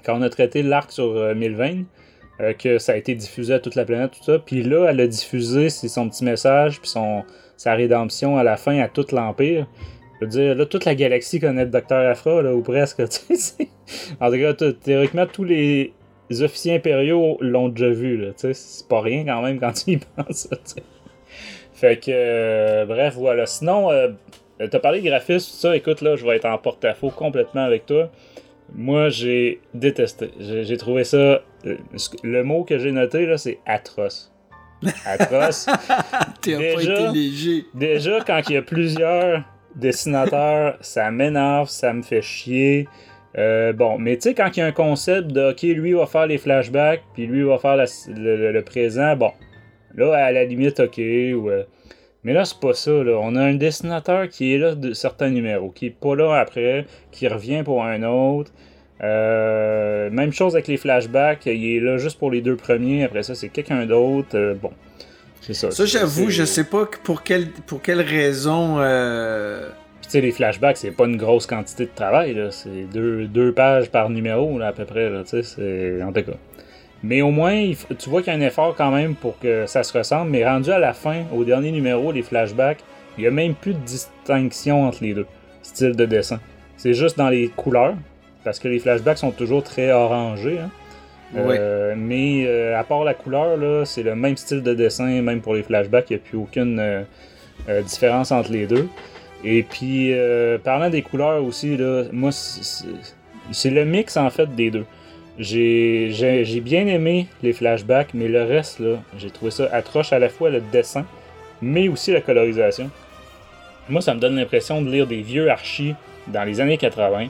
quand on a traité l'arc sur euh, Milvain, euh, que ça a été diffusé à toute la planète, tout ça. Puis là, elle a diffusé c'est son petit message, puis son, sa rédemption à la fin à tout l'Empire. Je veux dire, là, toute la galaxie connaît le Docteur Aphra, là, ou presque, tu sais. En tout cas, t- théoriquement, tous les officiers impériaux l'ont déjà vu, là, tu sais. C'est pas rien quand même quand tu y penses, tu sais. Fait que, euh, bref, voilà. Sinon, euh, t'as parlé de graphisme, tout ça. Écoute, là, je vais être en porte-à-faux complètement avec toi. Moi, j'ai détesté. J'ai, j'ai trouvé ça... Le mot que j'ai noté, là, c'est atroce. Atroce. T'as pas été léger. Déjà, quand il y a plusieurs dessinateurs, ça m'énerve, ça me fait chier. Euh, bon, mais tu sais, quand il y a un concept de, OK, lui va faire les flashbacks, puis lui va faire la, le, le, le présent, bon, là, à la limite, OK, ou... Euh, mais là, c'est pas ça, là. On a un dessinateur qui est là de certains numéros, qui est pas là après, qui revient pour un autre. Euh, même chose avec les flashbacks, il est là juste pour les deux premiers, après ça, c'est quelqu'un d'autre. Euh, bon, c'est ça. Ça, j'avoue, c'est... je sais pas pour quelle, pour quelle raison... Euh... Puis tu sais, les flashbacks, c'est pas une grosse quantité de travail, là. C'est deux, deux pages par numéro, là, à peu près, là, tu sais, c'est... En tout cas. Mais au moins, il faut, tu vois qu'il y a un effort quand même pour que ça se ressemble, mais rendu à la fin, au dernier numéro, les flashbacks, il y a même plus de distinction entre les deux styles de dessin. C'est juste dans les couleurs, parce que les flashbacks sont toujours très orangés, hein. Oui. Euh, mais euh, à part la couleur, là, c'est le même style de dessin, même pour les flashbacks, il n'y a plus aucune euh, euh, différence entre les deux. Et puis, euh, parlant des couleurs aussi, là, moi, c'est, c'est, c'est le mix en fait des deux. J'ai, j'ai, j'ai bien aimé les flashbacks, mais le reste, là, j'ai trouvé ça atroce, à la fois le dessin, mais aussi la colorisation. Moi, ça me donne l'impression de lire des vieux archis dans les années quatre-vingts,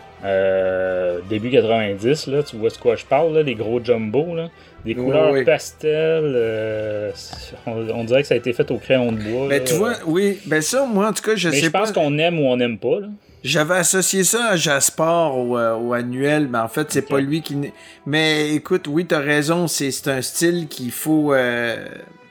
euh, début quatre-vingt-dix, là, tu vois de quoi je parle, là, les gros jumbo, là, des couleurs oui. pastel, euh, on, on dirait que ça a été fait au crayon de bois. Ben, là. tu vois, oui, ben ça, moi, en tout cas, je mais sais je pense pas... qu'on aime ou on n'aime pas, là. J'avais associé ça à Jaspar ou, euh, ou Annuel, mais en fait, c'est okay. pas lui qui... Mais écoute, oui, t'as raison, c'est, c'est un style qu'il faut... Euh...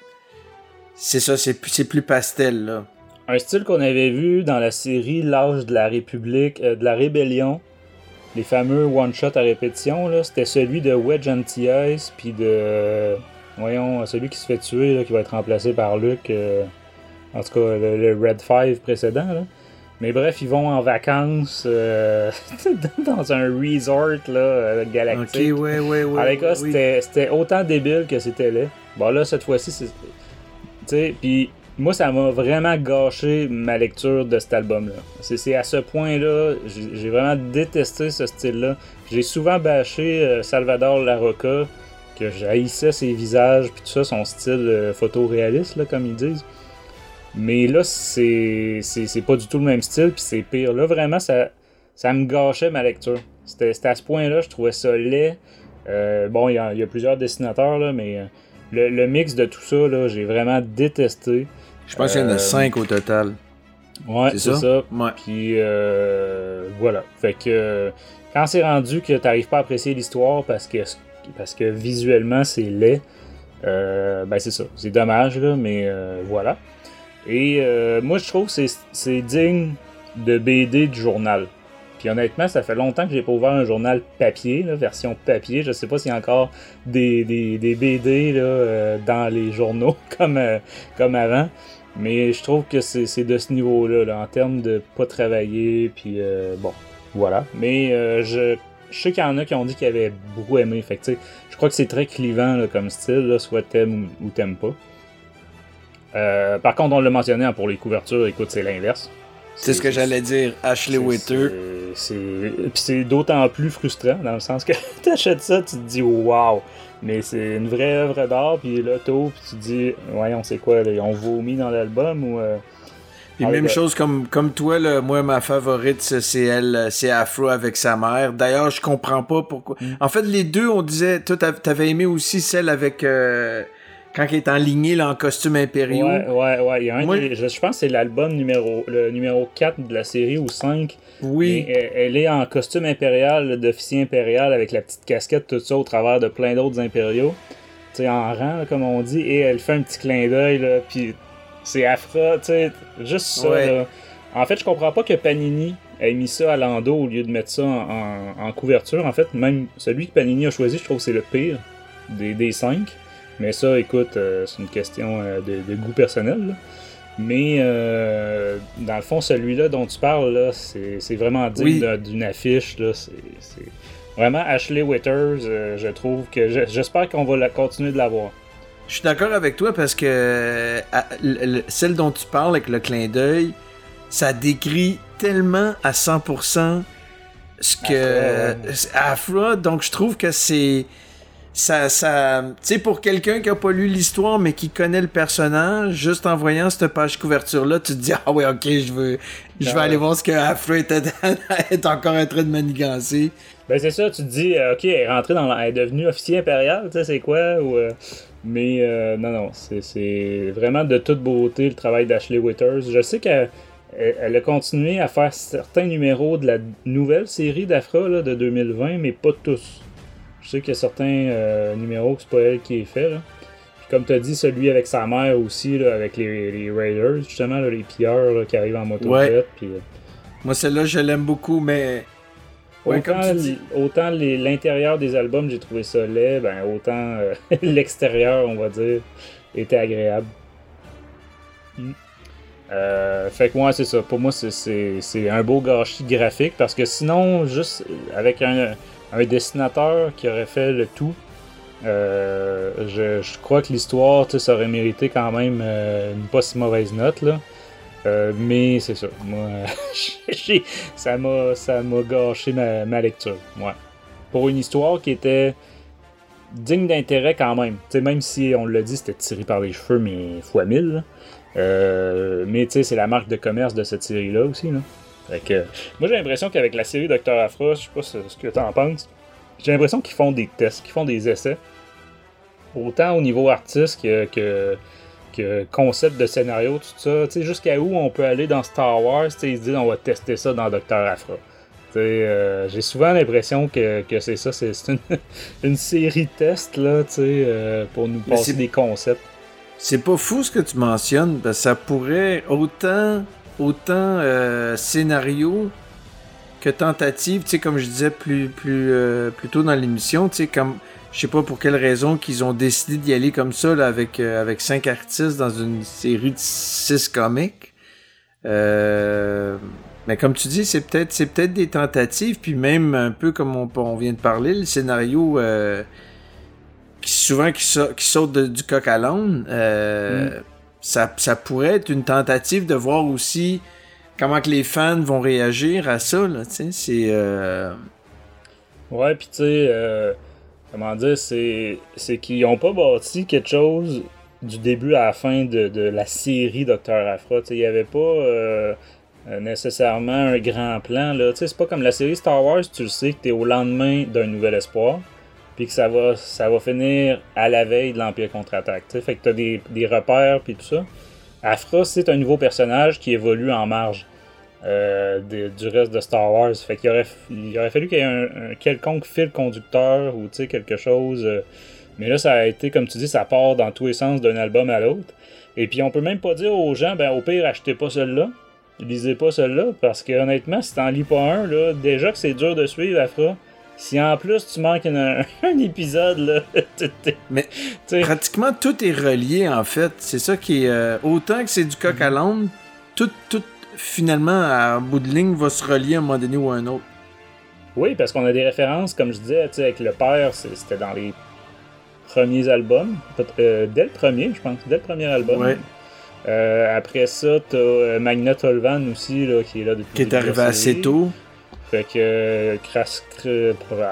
C'est ça, c'est, c'est plus pastel, là. Un style qu'on avait vu dans la série L'Âge de la République, euh, de la Rébellion, les fameux one-shot à répétition, là, c'était celui de Wedge Antilles, puis de... Euh, voyons, celui qui se fait tuer, là, qui va être remplacé par Luke, euh, en tout cas, le, le Red Five précédent, là. Mais bref, ils vont en vacances euh, dans un resort là, galactique. Ok, ouais, ouais, ouais. En tout cas, oui. c'était, c'était autant débile que c'était laid. Bon, là, cette fois-ci, c'est. Tu sais, puis moi, ça m'a vraiment gâché ma lecture de cet album-là. C'est, c'est à ce point-là, j'ai, j'ai vraiment détesté ce style-là. J'ai souvent bâché euh, Salvador Larroca, que j'haïssais ses visages, puis tout ça, son style euh, photoréaliste, là, comme ils disent. Mais là, c'est, c'est, c'est pas du tout le même style, puis c'est pire. Là, vraiment, ça, ça me gâchait ma lecture. C'était, c'était à ce point-là, je trouvais ça laid. Euh, bon, il y, y a plusieurs dessinateurs, là, mais le, le mix de tout ça, là, j'ai vraiment détesté. Je pense euh, qu'il y en a cinq au total. Ouais, c'est, c'est ça. ça. Ouais. Puis, euh, voilà. Fait que quand c'est rendu que t'arrives pas à apprécier l'histoire parce que, parce que visuellement, c'est laid, euh, ben c'est ça. C'est dommage, là, mais euh, voilà. Et euh, moi, je trouve que c'est, c'est digne de B D du journal. Puis honnêtement, ça fait longtemps que j'ai pas ouvert un journal papier, là, version papier. Je sais pas s'il y a encore des, des, des B D là, euh, dans les journaux comme, euh, comme avant. Mais je trouve que c'est, c'est de ce niveau-là, là, en termes de pas travailler. Puis euh, bon, voilà. Mais euh, je, je sais qu'il y en a qui ont dit qu'ils avaient beaucoup aimé. Fait que, tu sais, je crois que c'est très clivant là, comme style, là, soit t'aimes ou, ou t'aimes pas. Euh, par contre, on l'a mentionné hein, pour les couvertures, écoute, c'est l'inverse. C'est, c'est ce que j'allais dire, Ashley Witter. C'est, c'est, puis c'est d'autant plus frustrant, dans le sens que t'achètes ça, tu te dis « wow », mais c'est une vraie œuvre d'art, puis là, t'ouvres, puis tu te dis « voyons, c'est quoi, là, ils ont vomi dans l'album » ou... Euh, Puis même le... chose comme, comme toi, là, moi, ma favorite, c'est elle, c'est Aphra avec sa mère. D'ailleurs, je comprends pas pourquoi... Mm. En fait, les deux, on disait... Toi, t'avais aimé aussi celle avec... Euh... Quand il est enligné là, en costume impériaux. Ouais, ouais, ouais. Il y a un Moi, des, je, je pense que c'est l'album numéro, le numéro quatre de la série ou cinq. Oui. Elle, elle est en costume impérial, d'officier impérial, avec la petite casquette, tout ça, au travers de plein d'autres impériaux. Tu sais, en rang, là, comme on dit. Et elle fait un petit clin d'œil, là. Puis c'est Aphra, tu sais, juste ça, ouais. là. En fait, je comprends pas que Panini ait mis ça à l'endo au lieu de mettre ça en, en, en couverture. En fait, même celui que Panini a choisi, je trouve que c'est le pire des, des cinq. Mais ça, écoute, euh, c'est une question euh, de, de goût personnel, là. Mais euh, dans le fond, celui-là dont tu parles, là, c'est, c'est vraiment digne oui. de, d'une affiche. Là. C'est, c'est vraiment Ashley Withers. Euh, je trouve que je, j'espère qu'on va la, continuer de l'avoir. Je suis d'accord avec toi parce que à, le, celle dont tu parles avec le clin d'œil, ça décrit tellement à cent pour cent ce que Aphra, Aphra, donc je trouve que c'est ça, ça tu sais, pour quelqu'un qui a pas lu l'histoire mais qui connaît le personnage, juste en voyant cette page couverture là, tu te dis ah ouais, ok, je veux je vais ah, aller voir ce que Aphra est, est encore en train de manigancer. Ben c'est ça, tu te dis ok, elle est rentrée dans la, elle est devenue officier impérial, tu sais c'est quoi ou euh, mais euh, non non, c'est c'est vraiment de toute beauté le travail d'Ashley Withers. Je sais qu'elle elle a continué à faire certains numéros de la nouvelle série d'Aphra là, de deux mille vingt, mais pas tous. Je sais qu'il y a certains euh, numéros que c'est pas elle qui est fait. Là. Puis comme tu as dit, celui avec sa mère aussi, là, avec les, les Raiders, justement, là, les pilleurs là, qui arrivent en moto. Ouais. Puis, euh... Moi, celle-là, je l'aime beaucoup, mais... Ouais, autant comme tu dis. autant les, l'intérieur des albums, j'ai trouvé ça laid, ben, autant euh, l'extérieur, on va dire, était agréable. Mm. Euh, fait que moi, ouais, c'est ça. Pour moi, c'est, c'est, c'est un beau gâchis graphique parce que sinon, juste avec un... un dessinateur qui aurait fait le tout, euh, je, je crois que l'histoire, ça aurait mérité quand même euh, une pas si mauvaise note, là. Euh, mais c'est ça. Moi, ça m'a, ça m'a gâché ma, ma lecture. Ouais. Pour une histoire qui était digne d'intérêt quand même. T'sais, même si on l'a dit, c'était tiré par les cheveux, mais fois mille. Euh, mais tu sais, c'est la marque de commerce de cette série-là aussi, là. Fait que, moi j'ai l'impression qu'avec la série docteur Aphra, je sais pas ce que t'en penses, j'ai l'impression qu'ils font des tests, qu'ils font des essais. Autant au niveau artiste que, que, que concept de scénario, tout ça. Tu sais, jusqu'à où on peut aller dans Star Wars, tu sais, ils se disent on va tester ça dans docteur Aphra. Tu sais, euh, j'ai souvent l'impression que, que c'est ça, c'est, c'est une, une série de tests, là, tu sais, euh, pour nous passer des concepts. C'est pas fou ce que tu mentionnes, parce que ça pourrait autant... autant euh, scénario que tentative, tu sais, comme je disais plus, plus, euh, plus tôt dans l'émission, tu sais, comme, je sais pas pour quelle raison qu'ils ont décidé d'y aller comme ça, là, avec, euh, avec cinq artistes dans une série de six comics. Euh, mais comme tu dis, c'est peut-être, c'est peut-être des tentatives, puis même un peu comme on, on vient de parler, le scénario, euh, qui souvent qui, sa, qui saute de, du coq à l'âne, euh, mm. Ça, ça pourrait être une tentative de voir aussi comment que les fans vont réagir à ça, là, tu sais, c'est... Euh... Ouais, pis tu sais, euh, comment dire, c'est, c'est qu'ils ont pas bâti quelque chose du début à la fin de, de la série docteur Aphra, tu sais, il y avait pas euh, nécessairement un grand plan, là, tu sais, c'est pas comme la série Star Wars, tu le sais que t'es au lendemain d'un nouvel espoir, puis que ça va, ça va finir à la veille de l'Empire contre-attaque. T'sais. Fait que t'as des, des repères puis tout ça. Aphra, c'est un nouveau personnage qui évolue en marge euh, de, du reste de Star Wars. Fait qu'il aurait, il aurait fallu qu'il y ait un, un quelconque fil conducteur ou quelque chose. Euh, mais là, ça a été, comme tu dis, ça part dans tous les sens d'un album à l'autre. Et puis on peut même pas dire aux gens, ben au pire, achetez pas celui-là. Lisez pas celui-là. Parce que honnêtement, si t'en lis pas un, là, déjà que c'est dur de suivre Aphra. Si en plus tu manques un, un épisode, là. Mais t'sais. Pratiquement tout est relié, en fait. C'est ça qui est. Euh, autant que c'est du coq à l'âne, tout, tout, finalement, à bout de ligne, va se relier à un moment donné ou à un autre. Oui, parce qu'on a des références, comme je disais, avec le père, c'était dans les premiers albums. Euh, dès le premier, je pense. Dès le premier album. Ouais. Euh, après ça, t'as euh, Magna Tolvan aussi, là, qui est là depuis. Qui est arrivé assez tôt. Fait que euh, Kras, euh,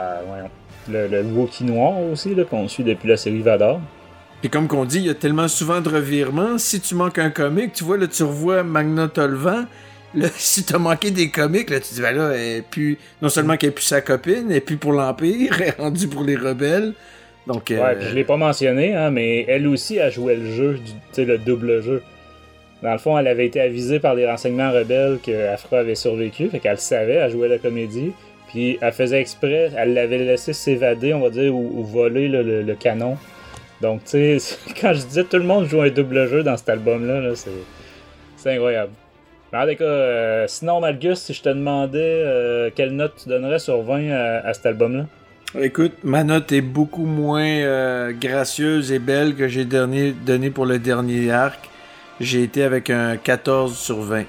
le, le Wookiee noir aussi, là, qu'on suit depuis la série Vador. Et comme qu'on dit, il y a tellement souvent de revirements. Si tu manques un comic, tu vois, là, tu revois Magna Tolvan. Là, si t'as manqué des comics, là, tu dis, ben là, elle est plus, non seulement qu'elle est plus sa copine, elle est plus pour l'Empire, elle est rendue pour les rebelles. Donc, euh... ouais, puis je l'ai pas mentionné, hein, mais elle aussi a joué le jeu, tu sais, le double jeu. Dans le fond, elle avait été avisée par les renseignements rebelles que Aphra avait survécu, fait qu'elle savait, elle jouait la comédie, puis elle faisait exprès, elle l'avait laissé s'évader, on va dire, ou, ou voler le, le, le canon. Donc, tu sais, quand je disais tout le monde joue un double jeu dans cet album-là, là, c'est, c'est incroyable. En tout cas, euh, sinon, Malgus, si je te demandais euh, quelle note tu donnerais sur vingt à, à cet album-là? Écoute, ma note est beaucoup moins euh, gracieuse et belle que j'ai donné, donné pour le dernier arc. J'ai été avec un quatorze sur vingt.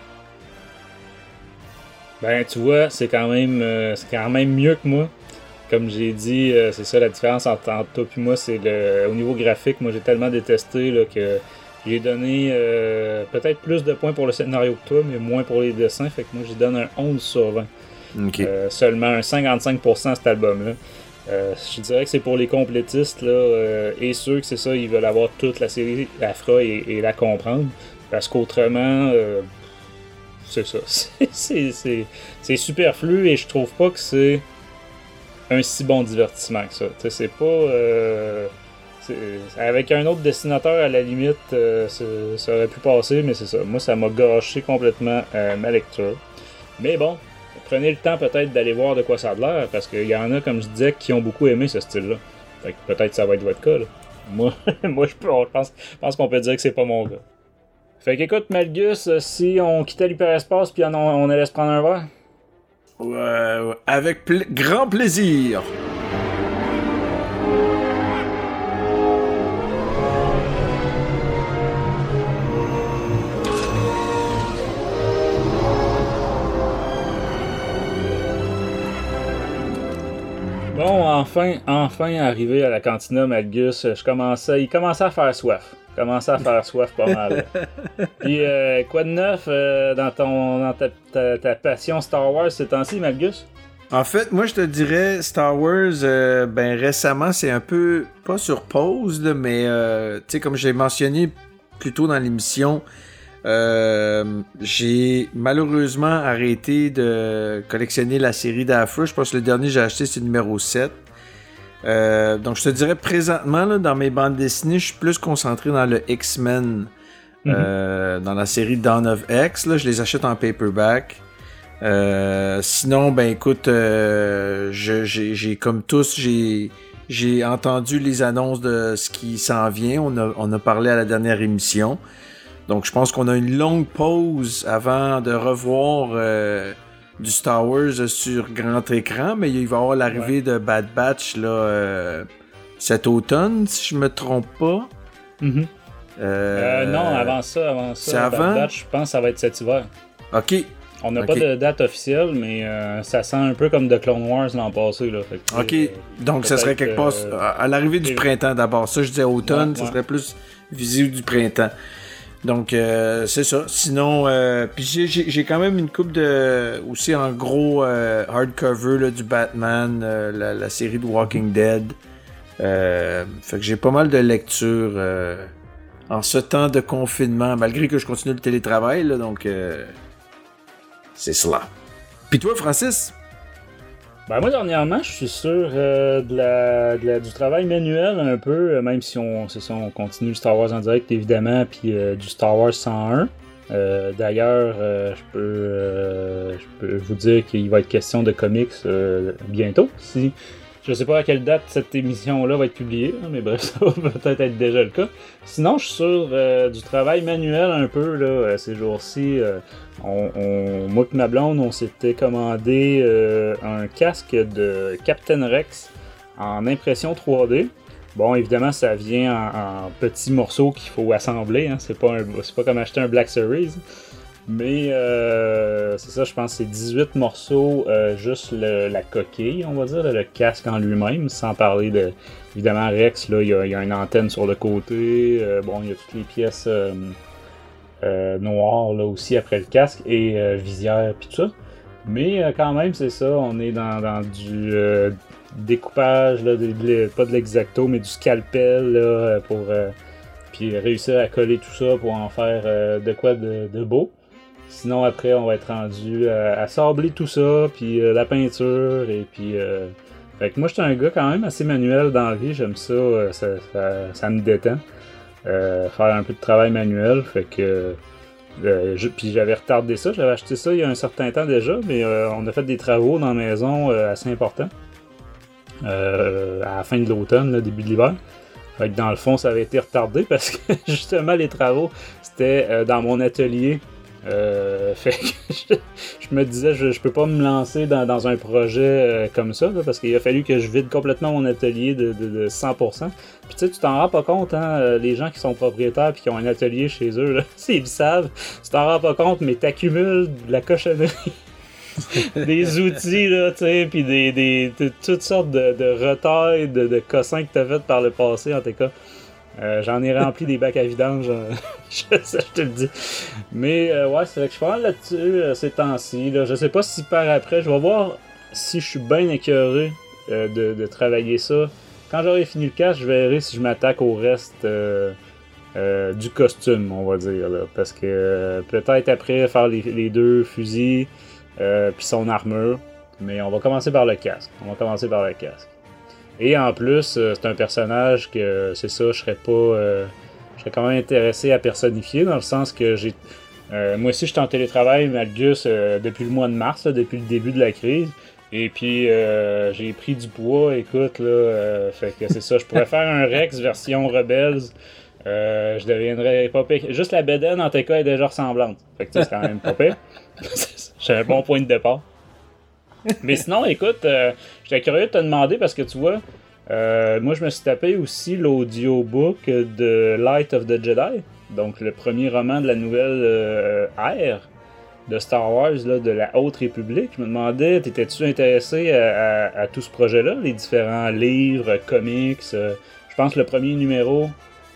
Ben, tu vois, c'est quand même euh, c'est quand même mieux que moi. Comme j'ai dit, euh, c'est ça la différence entre, entre toi et moi, c'est le au niveau graphique. Moi, j'ai tellement détesté là, que j'ai donné euh, peut-être plus de points pour le scénario que toi, mais moins pour les dessins. Fait que moi, j'y donne un onze sur vingt. Okay. Euh, seulement un cinquante-cinq pour cent cet album-là. Euh, je dirais que c'est pour les complétistes là, euh, et ceux que c'est ça, ils veulent avoir toute la série Aphra et, et la comprendre. Parce qu'autrement, euh, c'est ça. C'est, c'est, c'est, c'est superflu et je trouve pas que c'est un si bon divertissement que ça. T'sais, c'est pas. Euh, c'est, avec un autre dessinateur, à la limite, euh, ça aurait pu passer, mais c'est ça. Moi, ça m'a gâché complètement euh, ma lecture. Mais bon, prenez le temps peut-être d'aller voir de quoi ça a l'air, parce qu'il y en a, comme je disais, qui ont beaucoup aimé ce style-là. Fait que peut-être ça va être votre cas. Là. Moi, moi je pense, je pense qu'on peut dire que c'est pas mon cas. Fait qu'écoute, Malgus, si on quittait l'hyperespace puis on, on allait se prendre un verre? Ouais, ouais, avec pl- grand plaisir. Bon, enfin, enfin arrivé à la cantina, Malgus, je commençais, il commençait à faire soif. Il commençait à faire soif pas mal. Puis, euh, quoi de neuf euh, dans, ton, dans ta, ta, ta passion Star Wars ces temps-ci, Malgus? En fait, moi, je te dirais, Star Wars, euh, ben récemment, c'est un peu, pas sur pause, là, mais, euh, tu sais, comme j'ai mentionné plus tôt dans l'émission, euh, j'ai malheureusement arrêté de collectionner la série d'Aphra. Je pense que le dernier que j'ai acheté, c'est le numéro sept. Euh, donc, je te dirais, présentement, là, dans mes bandes dessinées, je suis plus concentré dans le X-Men, mm-hmm. euh, dans la série Dawn of X. Là, je les achète en paperback. Euh, sinon, ben écoute, euh, je, j'ai, j'ai comme tous, j'ai, j'ai entendu les annonces de ce qui s'en vient. On a, on a parlé à la dernière émission. Donc, je pense qu'on a une longue pause avant de revoir euh, du Star Wars sur grand écran, mais il va y avoir l'arrivée ouais. de Bad Batch là, euh, cet automne, si je me trompe pas. Mm-hmm. Euh, euh, non, avant ça, avant ça. C'est Bad avant? Batch, je pense que ça va être cet hiver. OK. On n'a okay. pas de date officielle, mais euh, ça sent un peu comme The Clone Wars l'an passé. Là. Fait que, OK. euh, Donc, ça serait quelque part euh, à l'arrivée du printemps d'abord. Ça, je disais automne, ouais, ça ouais. serait plus visible du printemps. Donc, euh, c'est ça. Sinon, euh, puis j'ai, j'ai, j'ai quand même une coupe de... aussi en gros euh, hardcover là, du Batman, euh, la, la série de Walking Dead. Euh, fait que j'ai pas mal de lectures euh, en ce temps de confinement, malgré que je continue le télétravail. Là, donc, euh, c'est cela. Puis toi, Francis? Ben moi, dernièrement, je suis sur euh, de la, de la, du travail manuel un peu, euh, même si on, c'est ça, on continue le Star Wars en direct, évidemment, puis euh, du Star Wars cent un. Euh, d'ailleurs, euh, je peux euh, je peux vous dire qu'il va être question de comics euh, bientôt. Si, je sais pas à quelle date cette émission-là va être publiée, hein, mais bref, ça va peut-être être déjà le cas. Sinon, je suis sur euh, du travail manuel un peu là, euh, ces jours-ci. Euh, On, on, moi et ma blonde, on s'était commandé euh, un casque de Captain Rex en impression trois D. Bon, évidemment, ça vient en, en petits morceaux qu'il faut assembler. Hein. C'est pas un, c'est pas comme acheter un Black Series. Mais euh, c'est ça, je pense que c'est dix-huit morceaux, euh, juste le, la coquille, on va dire, le casque en lui-même, sans parler de... Évidemment, Rex, là, il y a, il y a une antenne sur le côté. Euh, bon, il y a toutes les pièces... Euh, Euh, noir là aussi après le casque et euh, visière puis tout ça, mais euh, quand même c'est ça, on est dans, dans du euh, découpage là, de, de, pas de l'exacto mais du scalpel là, pour euh, puis réussir à coller tout ça pour en faire euh, de quoi de, de beau. Sinon après on va être rendu à, à sabler tout ça puis euh, la peinture et puis euh... fait que moi j'étais un gars quand même assez manuel dans la vie, j'aime ça, euh, ça, ça, ça me détend. Euh, faire un peu de travail manuel, fait que euh, je, puis j'avais retardé ça, j'avais acheté ça il y a un certain temps déjà, mais euh, on a fait des travaux dans la maison euh, assez importants euh, à la fin de l'automne, là, début de l'hiver. Fait que dans le fond ça avait été retardé parce que justement les travaux c'était euh, dans mon atelier Euh, fait que je, je me disais, je, je peux pas me lancer dans, dans un projet euh, comme ça, là, parce qu'il a fallu que je vide complètement mon atelier de, de, de cent pour cent. Puis tu sais, tu t'en rends pas compte, hein, les gens qui sont propriétaires puis qui ont un atelier chez eux, là, s'ils le savent, tu t'en rends pas compte, mais t'accumules de la cochonnerie. Des outils, là, tu sais, puis des, des, de, toutes sortes de, de retails, de, de cossins que t'as fait par le passé, en tout cas. Euh, j'en ai rempli des bacs à vidange, je, ça, je te le dis. Mais euh, ouais, c'est vrai que je suis pas mal là-dessus euh, ces temps-ci. Là. Je sais pas si par après, je vais voir si je suis bien écœuré euh, de, de travailler ça. Quand j'aurai fini le casque, je verrai si je m'attaque au reste euh, euh, du costume, on va dire. Là. Parce que euh, peut-être après faire les, les deux fusils, euh, puis son armure. Mais on va commencer par le casque. On va commencer par le casque. Et en plus, euh, c'est un personnage que, c'est ça, je serais pas... Euh, je serais quand même intéressé à personnifier, dans le sens que j'ai... Euh, moi aussi, je suis en télétravail, Malgus, euh, depuis le mois de mars, là, depuis le début de la crise. Et puis, euh, j'ai pris du poids, écoute, là, euh, fait que c'est ça, je pourrais faire un Rex version Rebels. Euh, je deviendrais pas pire. Juste la bedaine, en tout cas, est déjà ressemblante. Fait que tu sais, c'est quand même pas pire. J'ai un bon point de départ. Mais sinon, écoute, euh, j'étais curieux de te demander parce que tu vois, euh, moi je me suis tapé aussi l'audiobook de Light of the Jedi, donc le premier roman de la nouvelle euh, ère de Star Wars, là, de la Haute République. Je me demandais, t'étais-tu intéressé à, à, à tout ce projet-là, les différents livres, comics? Euh, je pense que le premier numéro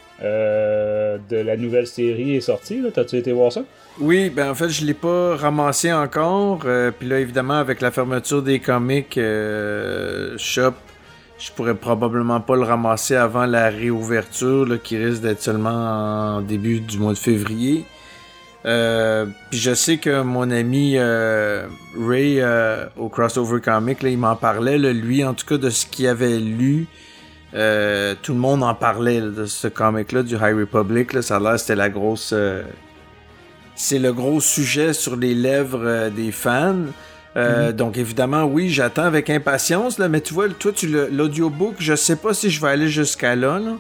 euh, de la nouvelle série est sorti, là. T'as-tu été voir ça? Oui, ben en fait, je l'ai pas ramassé encore. Euh, Puis là, évidemment, avec la fermeture des comics euh, shop, je pourrais probablement pas le ramasser avant la réouverture, là, qui risque d'être seulement en début du mois de février. Euh, Puis je sais que mon ami euh, Ray euh, au Crossover Comics, là, il m'en parlait, là, lui, en tout cas, de ce qu'il avait lu. Euh, tout le monde en parlait là, de ce comic-là, du High Republic. Là, ça a l'air c'était la grosse... Euh, c'est le gros sujet sur les lèvres euh, des fans. Euh, mm-hmm. Donc évidemment, oui, j'attends avec impatience. Là, mais tu vois, toi, tu l'audiobook, je sais pas si je vais aller jusqu'à là. là.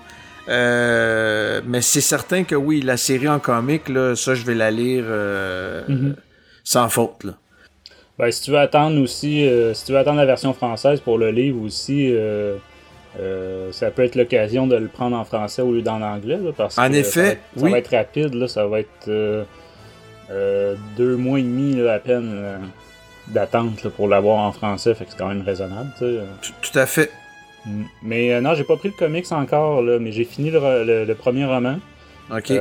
Euh, mais c'est certain que oui, la série en comic, là, ça, je vais la lire euh, mm-hmm. sans faute. Là. Ben, si tu veux attendre aussi, euh, si tu veux attendre la version française pour le livre aussi... Euh... Euh, ça peut être l'occasion de le prendre en français au lieu d'en anglais, là, parce en que effet, ça va être, ça oui. va être rapide, là, ça va être euh, euh, deux mois et demi là, à peine euh, d'attente là, pour l'avoir en français, fait que c'est quand même raisonnable. Tout, tout à fait. Mais euh, non, j'ai pas pris le comics encore, là, mais j'ai fini le, le, le premier roman. Ok.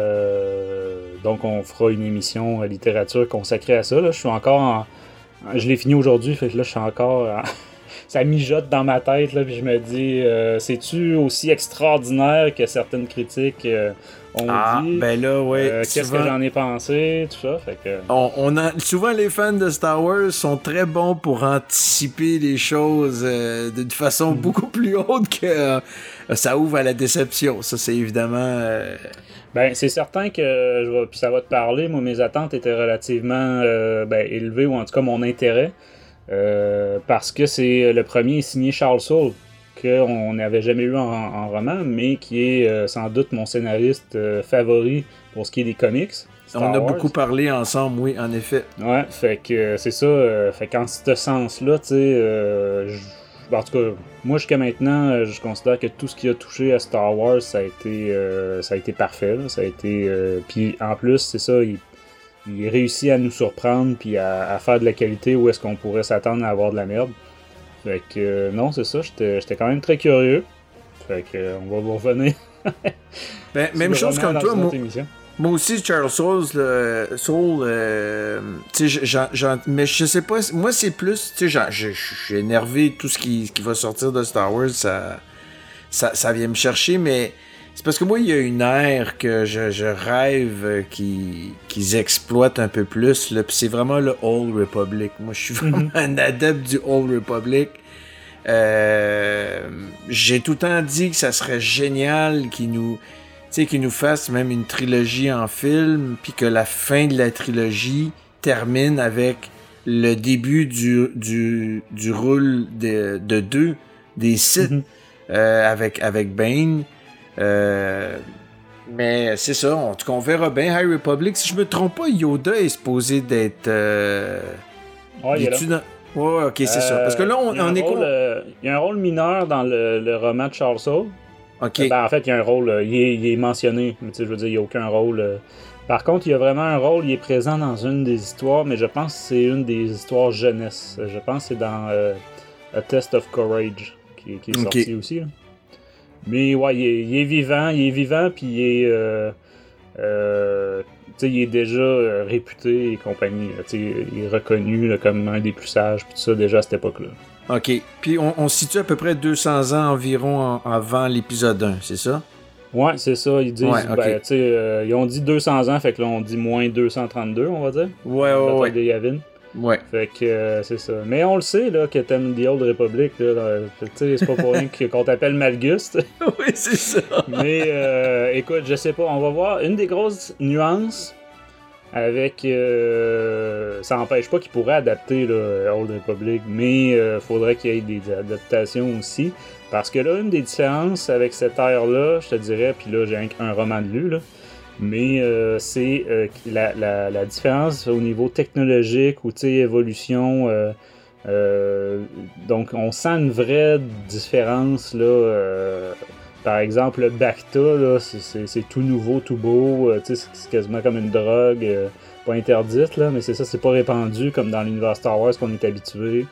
Euh, donc on fera une émission euh, littérature consacrée à ça. Là. Je suis encore en... Je l'ai fini aujourd'hui, fait que là je suis encore... En... Ça mijote dans ma tête, là, puis je me dis, euh, c'est-tu aussi extraordinaire que certaines critiques euh, ont ah, dit? Ben là, ouais. Euh, qu'est-ce souvent, que j'en ai pensé, tout ça, fait que... On, on a, souvent, les fans de Star Wars sont très bons pour anticiper les choses euh, d'une façon mm. beaucoup plus haute que euh, ça ouvre à la déception. Ça, c'est évidemment... Euh... Ben, c'est certain que je vais, puis ça va te parler. Moi, mes attentes étaient relativement euh, ben, élevées, ou en tout cas, mon intérêt. Euh, parce que c'est le premier signé Charles Soule, qu'on n'avait jamais eu en, en roman, mais qui est euh, sans doute mon scénariste euh, favori pour ce qui est des comics. Star On a Wars. beaucoup parlé ensemble, oui, en effet. Ouais, fait que euh, c'est ça. Euh, fait qu'en ce sens-là, tu sais, euh, en tout cas, moi jusqu'à maintenant, je considère que tout ce qui a touché à Star Wars, ça a été, euh, ça a été parfait. Là, ça a été. Euh, puis en plus, c'est ça, il. Il réussit à nous surprendre puis à, à faire de la qualité où est-ce qu'on pourrait s'attendre à avoir de la merde. Fait que euh, non, c'est ça, j'étais, j'étais quand même très curieux. Fait que euh, on va vous revenir. Ben, même chose comme toi, moi, moi aussi, Charles Soule, le, Soule euh, tu sais, j'en, j'en, mais je sais pas, moi c'est plus, tu sais, je suis énervé, tout ce qui, qui va sortir de Star Wars, ça, ça, ça vient me chercher, mais c'est parce que moi, il y a une ère que je, je rêve qu'ils, qu'ils exploitent un peu plus, là, pis c'est vraiment le Old Republic. Moi, je suis vraiment mm-hmm. un adepte du Old Republic. Euh, j'ai tout le temps dit que ça serait génial qu'ils nous, tu sais, qu'ils nous fassent même une trilogie en film, puis que la fin de la trilogie termine avec le début du, du, du rôle de, de deux des Sith mm-hmm. euh, avec, avec Bane. Euh, Mais c'est ça, en tout cas, on verra bien. High Republic, si je me trompe pas, Yoda est supposé d'être... Euh... Ouais, il est là. Dans... Ouais, ok, c'est euh, ça. Parce que là, on, on est rôle, quoi? Euh, il y a un rôle mineur dans le, le roman de Charles Soule. Ok. Ben, en fait, il y a un rôle, euh, il, est, il est mentionné, mais tu sais, je veux dire, il n'y a aucun rôle. Euh... Par contre, il y a vraiment un rôle, il est présent dans une des histoires, mais je pense que c'est une des histoires jeunesse. Je pense que c'est dans euh, A Test of Courage, qui, qui est sorti okay. aussi. Là. Mais ouais, il est, il est vivant, il est vivant, puis il est... Euh, euh, tu sais, il est déjà euh, réputé et compagnie. Tu sais, il est reconnu là, comme un des plus sages, puis tout ça, déjà à cette époque-là. OK. Puis on, on se situe à peu près deux cents ans environ en, avant l'épisode un, c'est ça? Ouais, c'est ça. Ils disent, ouais, okay. ben, tu sais, euh, ils ont dit deux cents ans, fait que là, on dit moins deux cent trente-deux, on va dire. Ouais, ouais, ouais. De Yavin. Ouais. Fait que euh, c'est ça. Mais on le sait, là, que t'aimes The Old Republic, là. là tu sais, c'est pas pour rien qu'on t'appelle Malgus. Oui, c'est ça. Mais, euh, écoute, je sais pas, on va voir. Une des grosses nuances avec... Euh, ça n'empêche pas qu'ils pourraient adapter, là, Old Republic, mais euh, faudrait qu'il y ait des adaptations aussi. Parce que là, une des différences avec cette ère-là, je te dirais, puis là, j'ai un, un roman de lu, là, mais euh, c'est euh, la, la, la différence au niveau technologique ou, tu sais, évolution. Euh, euh, donc, on sent une vraie différence, là. Euh, par exemple, le Bacta, là, c'est, c'est, c'est tout nouveau, tout beau. Euh, tu sais, c'est quasiment comme une drogue, euh, pas interdite, là, mais c'est ça, c'est pas répandu comme dans l'univers Star Wars qu'on est habitué.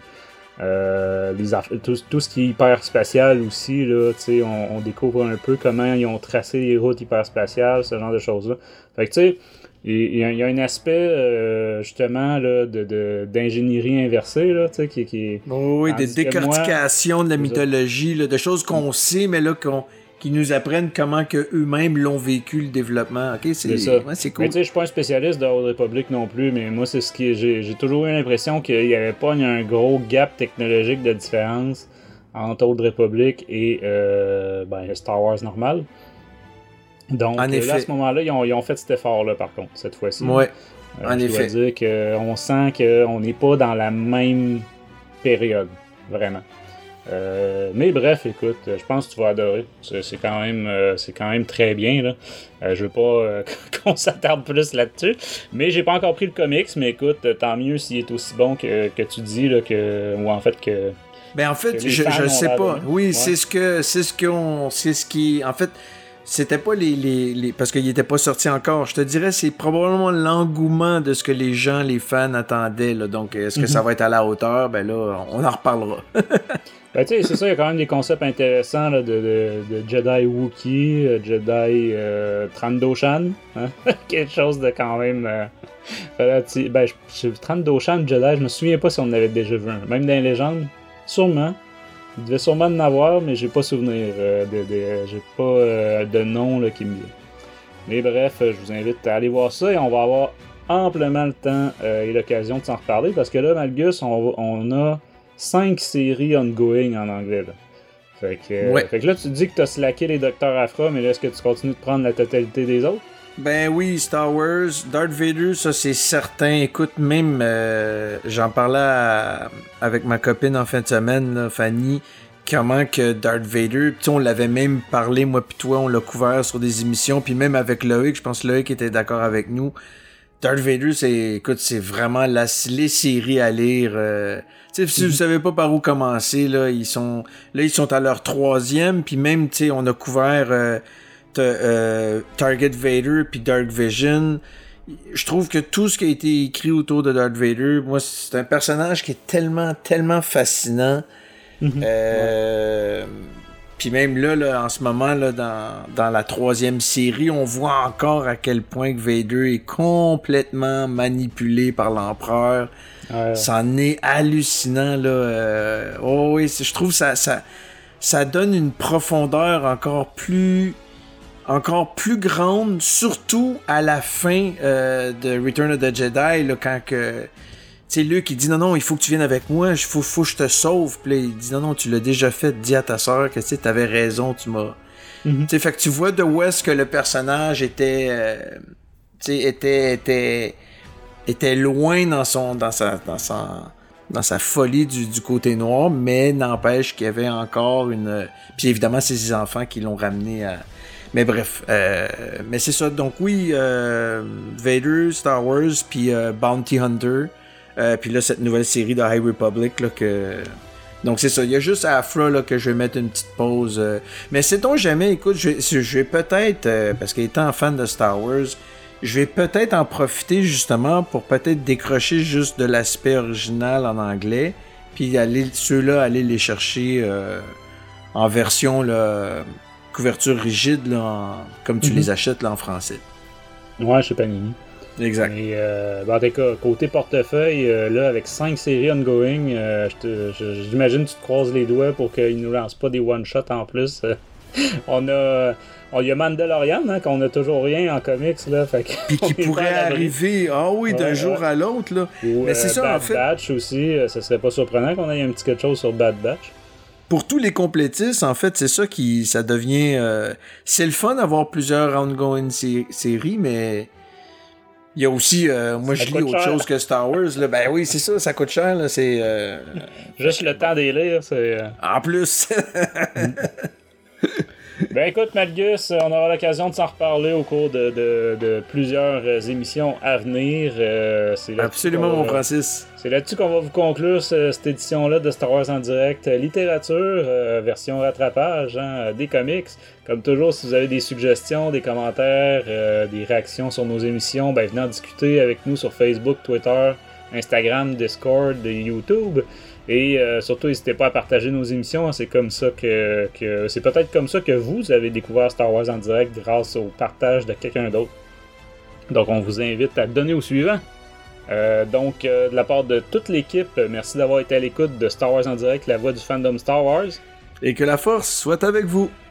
Euh, les aff- tout, tout ce qui est hyper spatial aussi, là, on, on découvre un peu comment ils ont tracé les routes hyper spatiales, ce genre de choses-là. Fait que tu sais, il y, y a un aspect euh, justement là, de, de, d'ingénierie inversée là, qui, qui est. Oh, oui, des décortications moi, de la mythologie, là, de choses qu'on sait, mais là qu'on. qui nous apprennent comment que eux-mêmes l'ont vécu le développement. Ok, c'est, c'est ça. Ouais, c'est cool. Mais tu sais, je suis pas un spécialiste de Old Republic non plus, mais moi c'est ce qui j'ai, j'ai toujours eu l'impression qu'il y avait pas un gros gap technologique de différence entre Old Republic et euh, ben, Star Wars normal. Donc en là, effet. à ce moment-là, ils ont, ils ont fait cet effort-là par contre, cette fois-ci. Ouais. Euh, en je effet. dois dire qu'on sent qu'on n'est pas dans la même période, vraiment. Euh, mais bref, écoute, je pense que tu vas adorer. C'est, c'est quand même, euh, c'est quand même très bien là. Euh, je veux pas euh, qu'on s'attarde plus là-dessus, mais j'ai pas encore pris le comics. Mais écoute, tant mieux s'il est aussi bon que, que tu dis là, que ou en fait que. Ben en fait, je, je sais pas. Donné. Oui, ouais. c'est ce que, c'est ce qu'on, c'est ce qui, en fait. C'était pas les, les, les... parce qu'il était pas sorti encore. Je te dirais, c'est probablement l'engouement de ce que les gens, les fans attendaient. Là. Donc, est-ce que mm-hmm. ça va être à la hauteur? Ben là, on en reparlera. Ben, tu sais, c'est ça, il y a quand même des concepts intéressants là, de, de, de Jedi Wookiee, Jedi euh, Trandoshan. Hein? Quelque chose de quand même. Euh, relativ... Ben, je, je, Trandoshan, Jedi, je me souviens pas si on en avait déjà vu un. Même dans les légendes, sûrement. Il devait sûrement en avoir, mais j'ai pas souvenir. Euh, de, de, j'ai pas euh, de nom là, qui me vient. Mais bref, je vous invite à aller voir ça et on va avoir amplement le temps euh, et l'occasion de s'en reparler parce que là, Malgus, on, on a cinq séries ongoing en anglais. Là. Fait, que, euh, ouais. fait que là, tu dis que t'as slacké les Docteurs Aphra, mais là, est-ce que tu continues de prendre la totalité des autres? Ben oui, Star Wars, Darth Vader, ça c'est certain. Écoute, même, euh, j'en parlais à, avec ma copine en fin de semaine, là, Fanny, comment que Darth Vader, on l'avait même parlé, moi pis toi, on l'a couvert sur des émissions, puis même avec Loïc, je pense que Loïc était d'accord avec nous. Darth Vader, c'est, écoute, c'est vraiment la, les séries à lire. Euh, tu sais, si mm-hmm. vous savez pas par où commencer, là, ils sont, là, ils sont à leur troisième, puis même, tu sais, on a couvert euh, t- euh, Target Vader puis Dark Vision. Je trouve que tout ce qui a été écrit autour de Darth Vader, moi, c'est un personnage qui est tellement, tellement fascinant. Mm-hmm. Euh, ouais. Puis même là, là, en ce moment, là, dans, dans la troisième série, on voit encore à quel point que Vader est complètement manipulé par l'empereur. Ouais. C'en est hallucinant, là. Euh, oh oui, je trouve ça, ça, ça donne une profondeur encore plus, encore plus grande, surtout à la fin euh, de Return of the Jedi, là, quand que... Tu sais, Luke, il dit non, non, il faut que tu viennes avec moi, il faut, faut que je te sauve. Puis là, il dit non, non, tu l'as déjà fait, dis à ta soeur que tu sais, t'avais raison, tu m'as. Mm-hmm. Tu sais, fait que tu vois de où est-ce que le personnage était. Euh, tu sais, était, était. était loin dans son. dans sa. dans sa. dans sa folie du, du côté noir, mais n'empêche qu'il y avait encore une. Puis évidemment, c'est ses enfants qui l'ont ramené à. Mais bref, euh, mais c'est ça. Donc oui, euh, Vader, Star Wars, puis euh, Bounty Hunter, euh, puis là cette nouvelle série de High Republic là que. Donc c'est ça. Il y a juste à Afra là que je vais mettre une petite pause. Euh, mais sait-on jamais. Écoute, je, je vais peut-être euh, parce qu'étant fan de Star Wars, je vais peut-être en profiter justement pour peut-être décrocher juste de l'aspect original en anglais, puis aller ceux-là aller les chercher euh, en version là. Couverture rigide, là, en... comme tu mm-hmm. les achètes là, en français. Ouais, chez Panini. Exact. Et, euh, ben, en tout cas, côté portefeuille, euh, là, avec cinq séries ongoing, euh, je te, je, j'imagine que tu te croises les doigts pour qu'ils ne nous lancent pas des one-shots en plus. on a... On y a Mandalorian, hein, qu'on a toujours rien en comics, là. Fait puis qui pourrait arriver, ah oui, d'un ouais, jour ouais. à l'autre, là. Ou, mais c'est euh, ça, Bad en fait. Batch aussi, ça serait pas surprenant qu'on ait un petit quelque chose sur Bad Batch. Pour tous les complétistes, en fait, c'est ça qui, ça devient, euh, c'est le fun d'avoir plusieurs ongoing sé- séries, mais il y a aussi, euh, moi ça je lis autre cher. chose que Star Wars, là. Ben oui, c'est ça, ça coûte cher, là, c'est... Euh... Juste le temps des lire, c'est... En plus! Ben écoute, Malgus, on aura l'occasion de s'en reparler au cours de, de, de plusieurs émissions à venir. Euh, c'est Absolument, mon Francis. C'est là-dessus qu'on va vous conclure ce, cette édition-là de Star Wars en direct. Littérature, euh, version rattrapage, hein, des comics. Comme toujours, si vous avez des suggestions, des commentaires, euh, des réactions sur nos émissions, ben venez en discuter avec nous sur Facebook, Twitter, Instagram, Discord et YouTube. Et euh, surtout, n'hésitez pas à partager nos émissions. Hein, c'est comme ça que, que c'est peut-être comme ça que vous avez découvert Star Wars en direct grâce au partage de quelqu'un d'autre. Donc, on vous invite à donner au suivant. Euh, donc, euh, de la part de toute l'équipe, merci d'avoir été à l'écoute de Star Wars en direct, la voix du fandom Star Wars. Et que la force soit avec vous.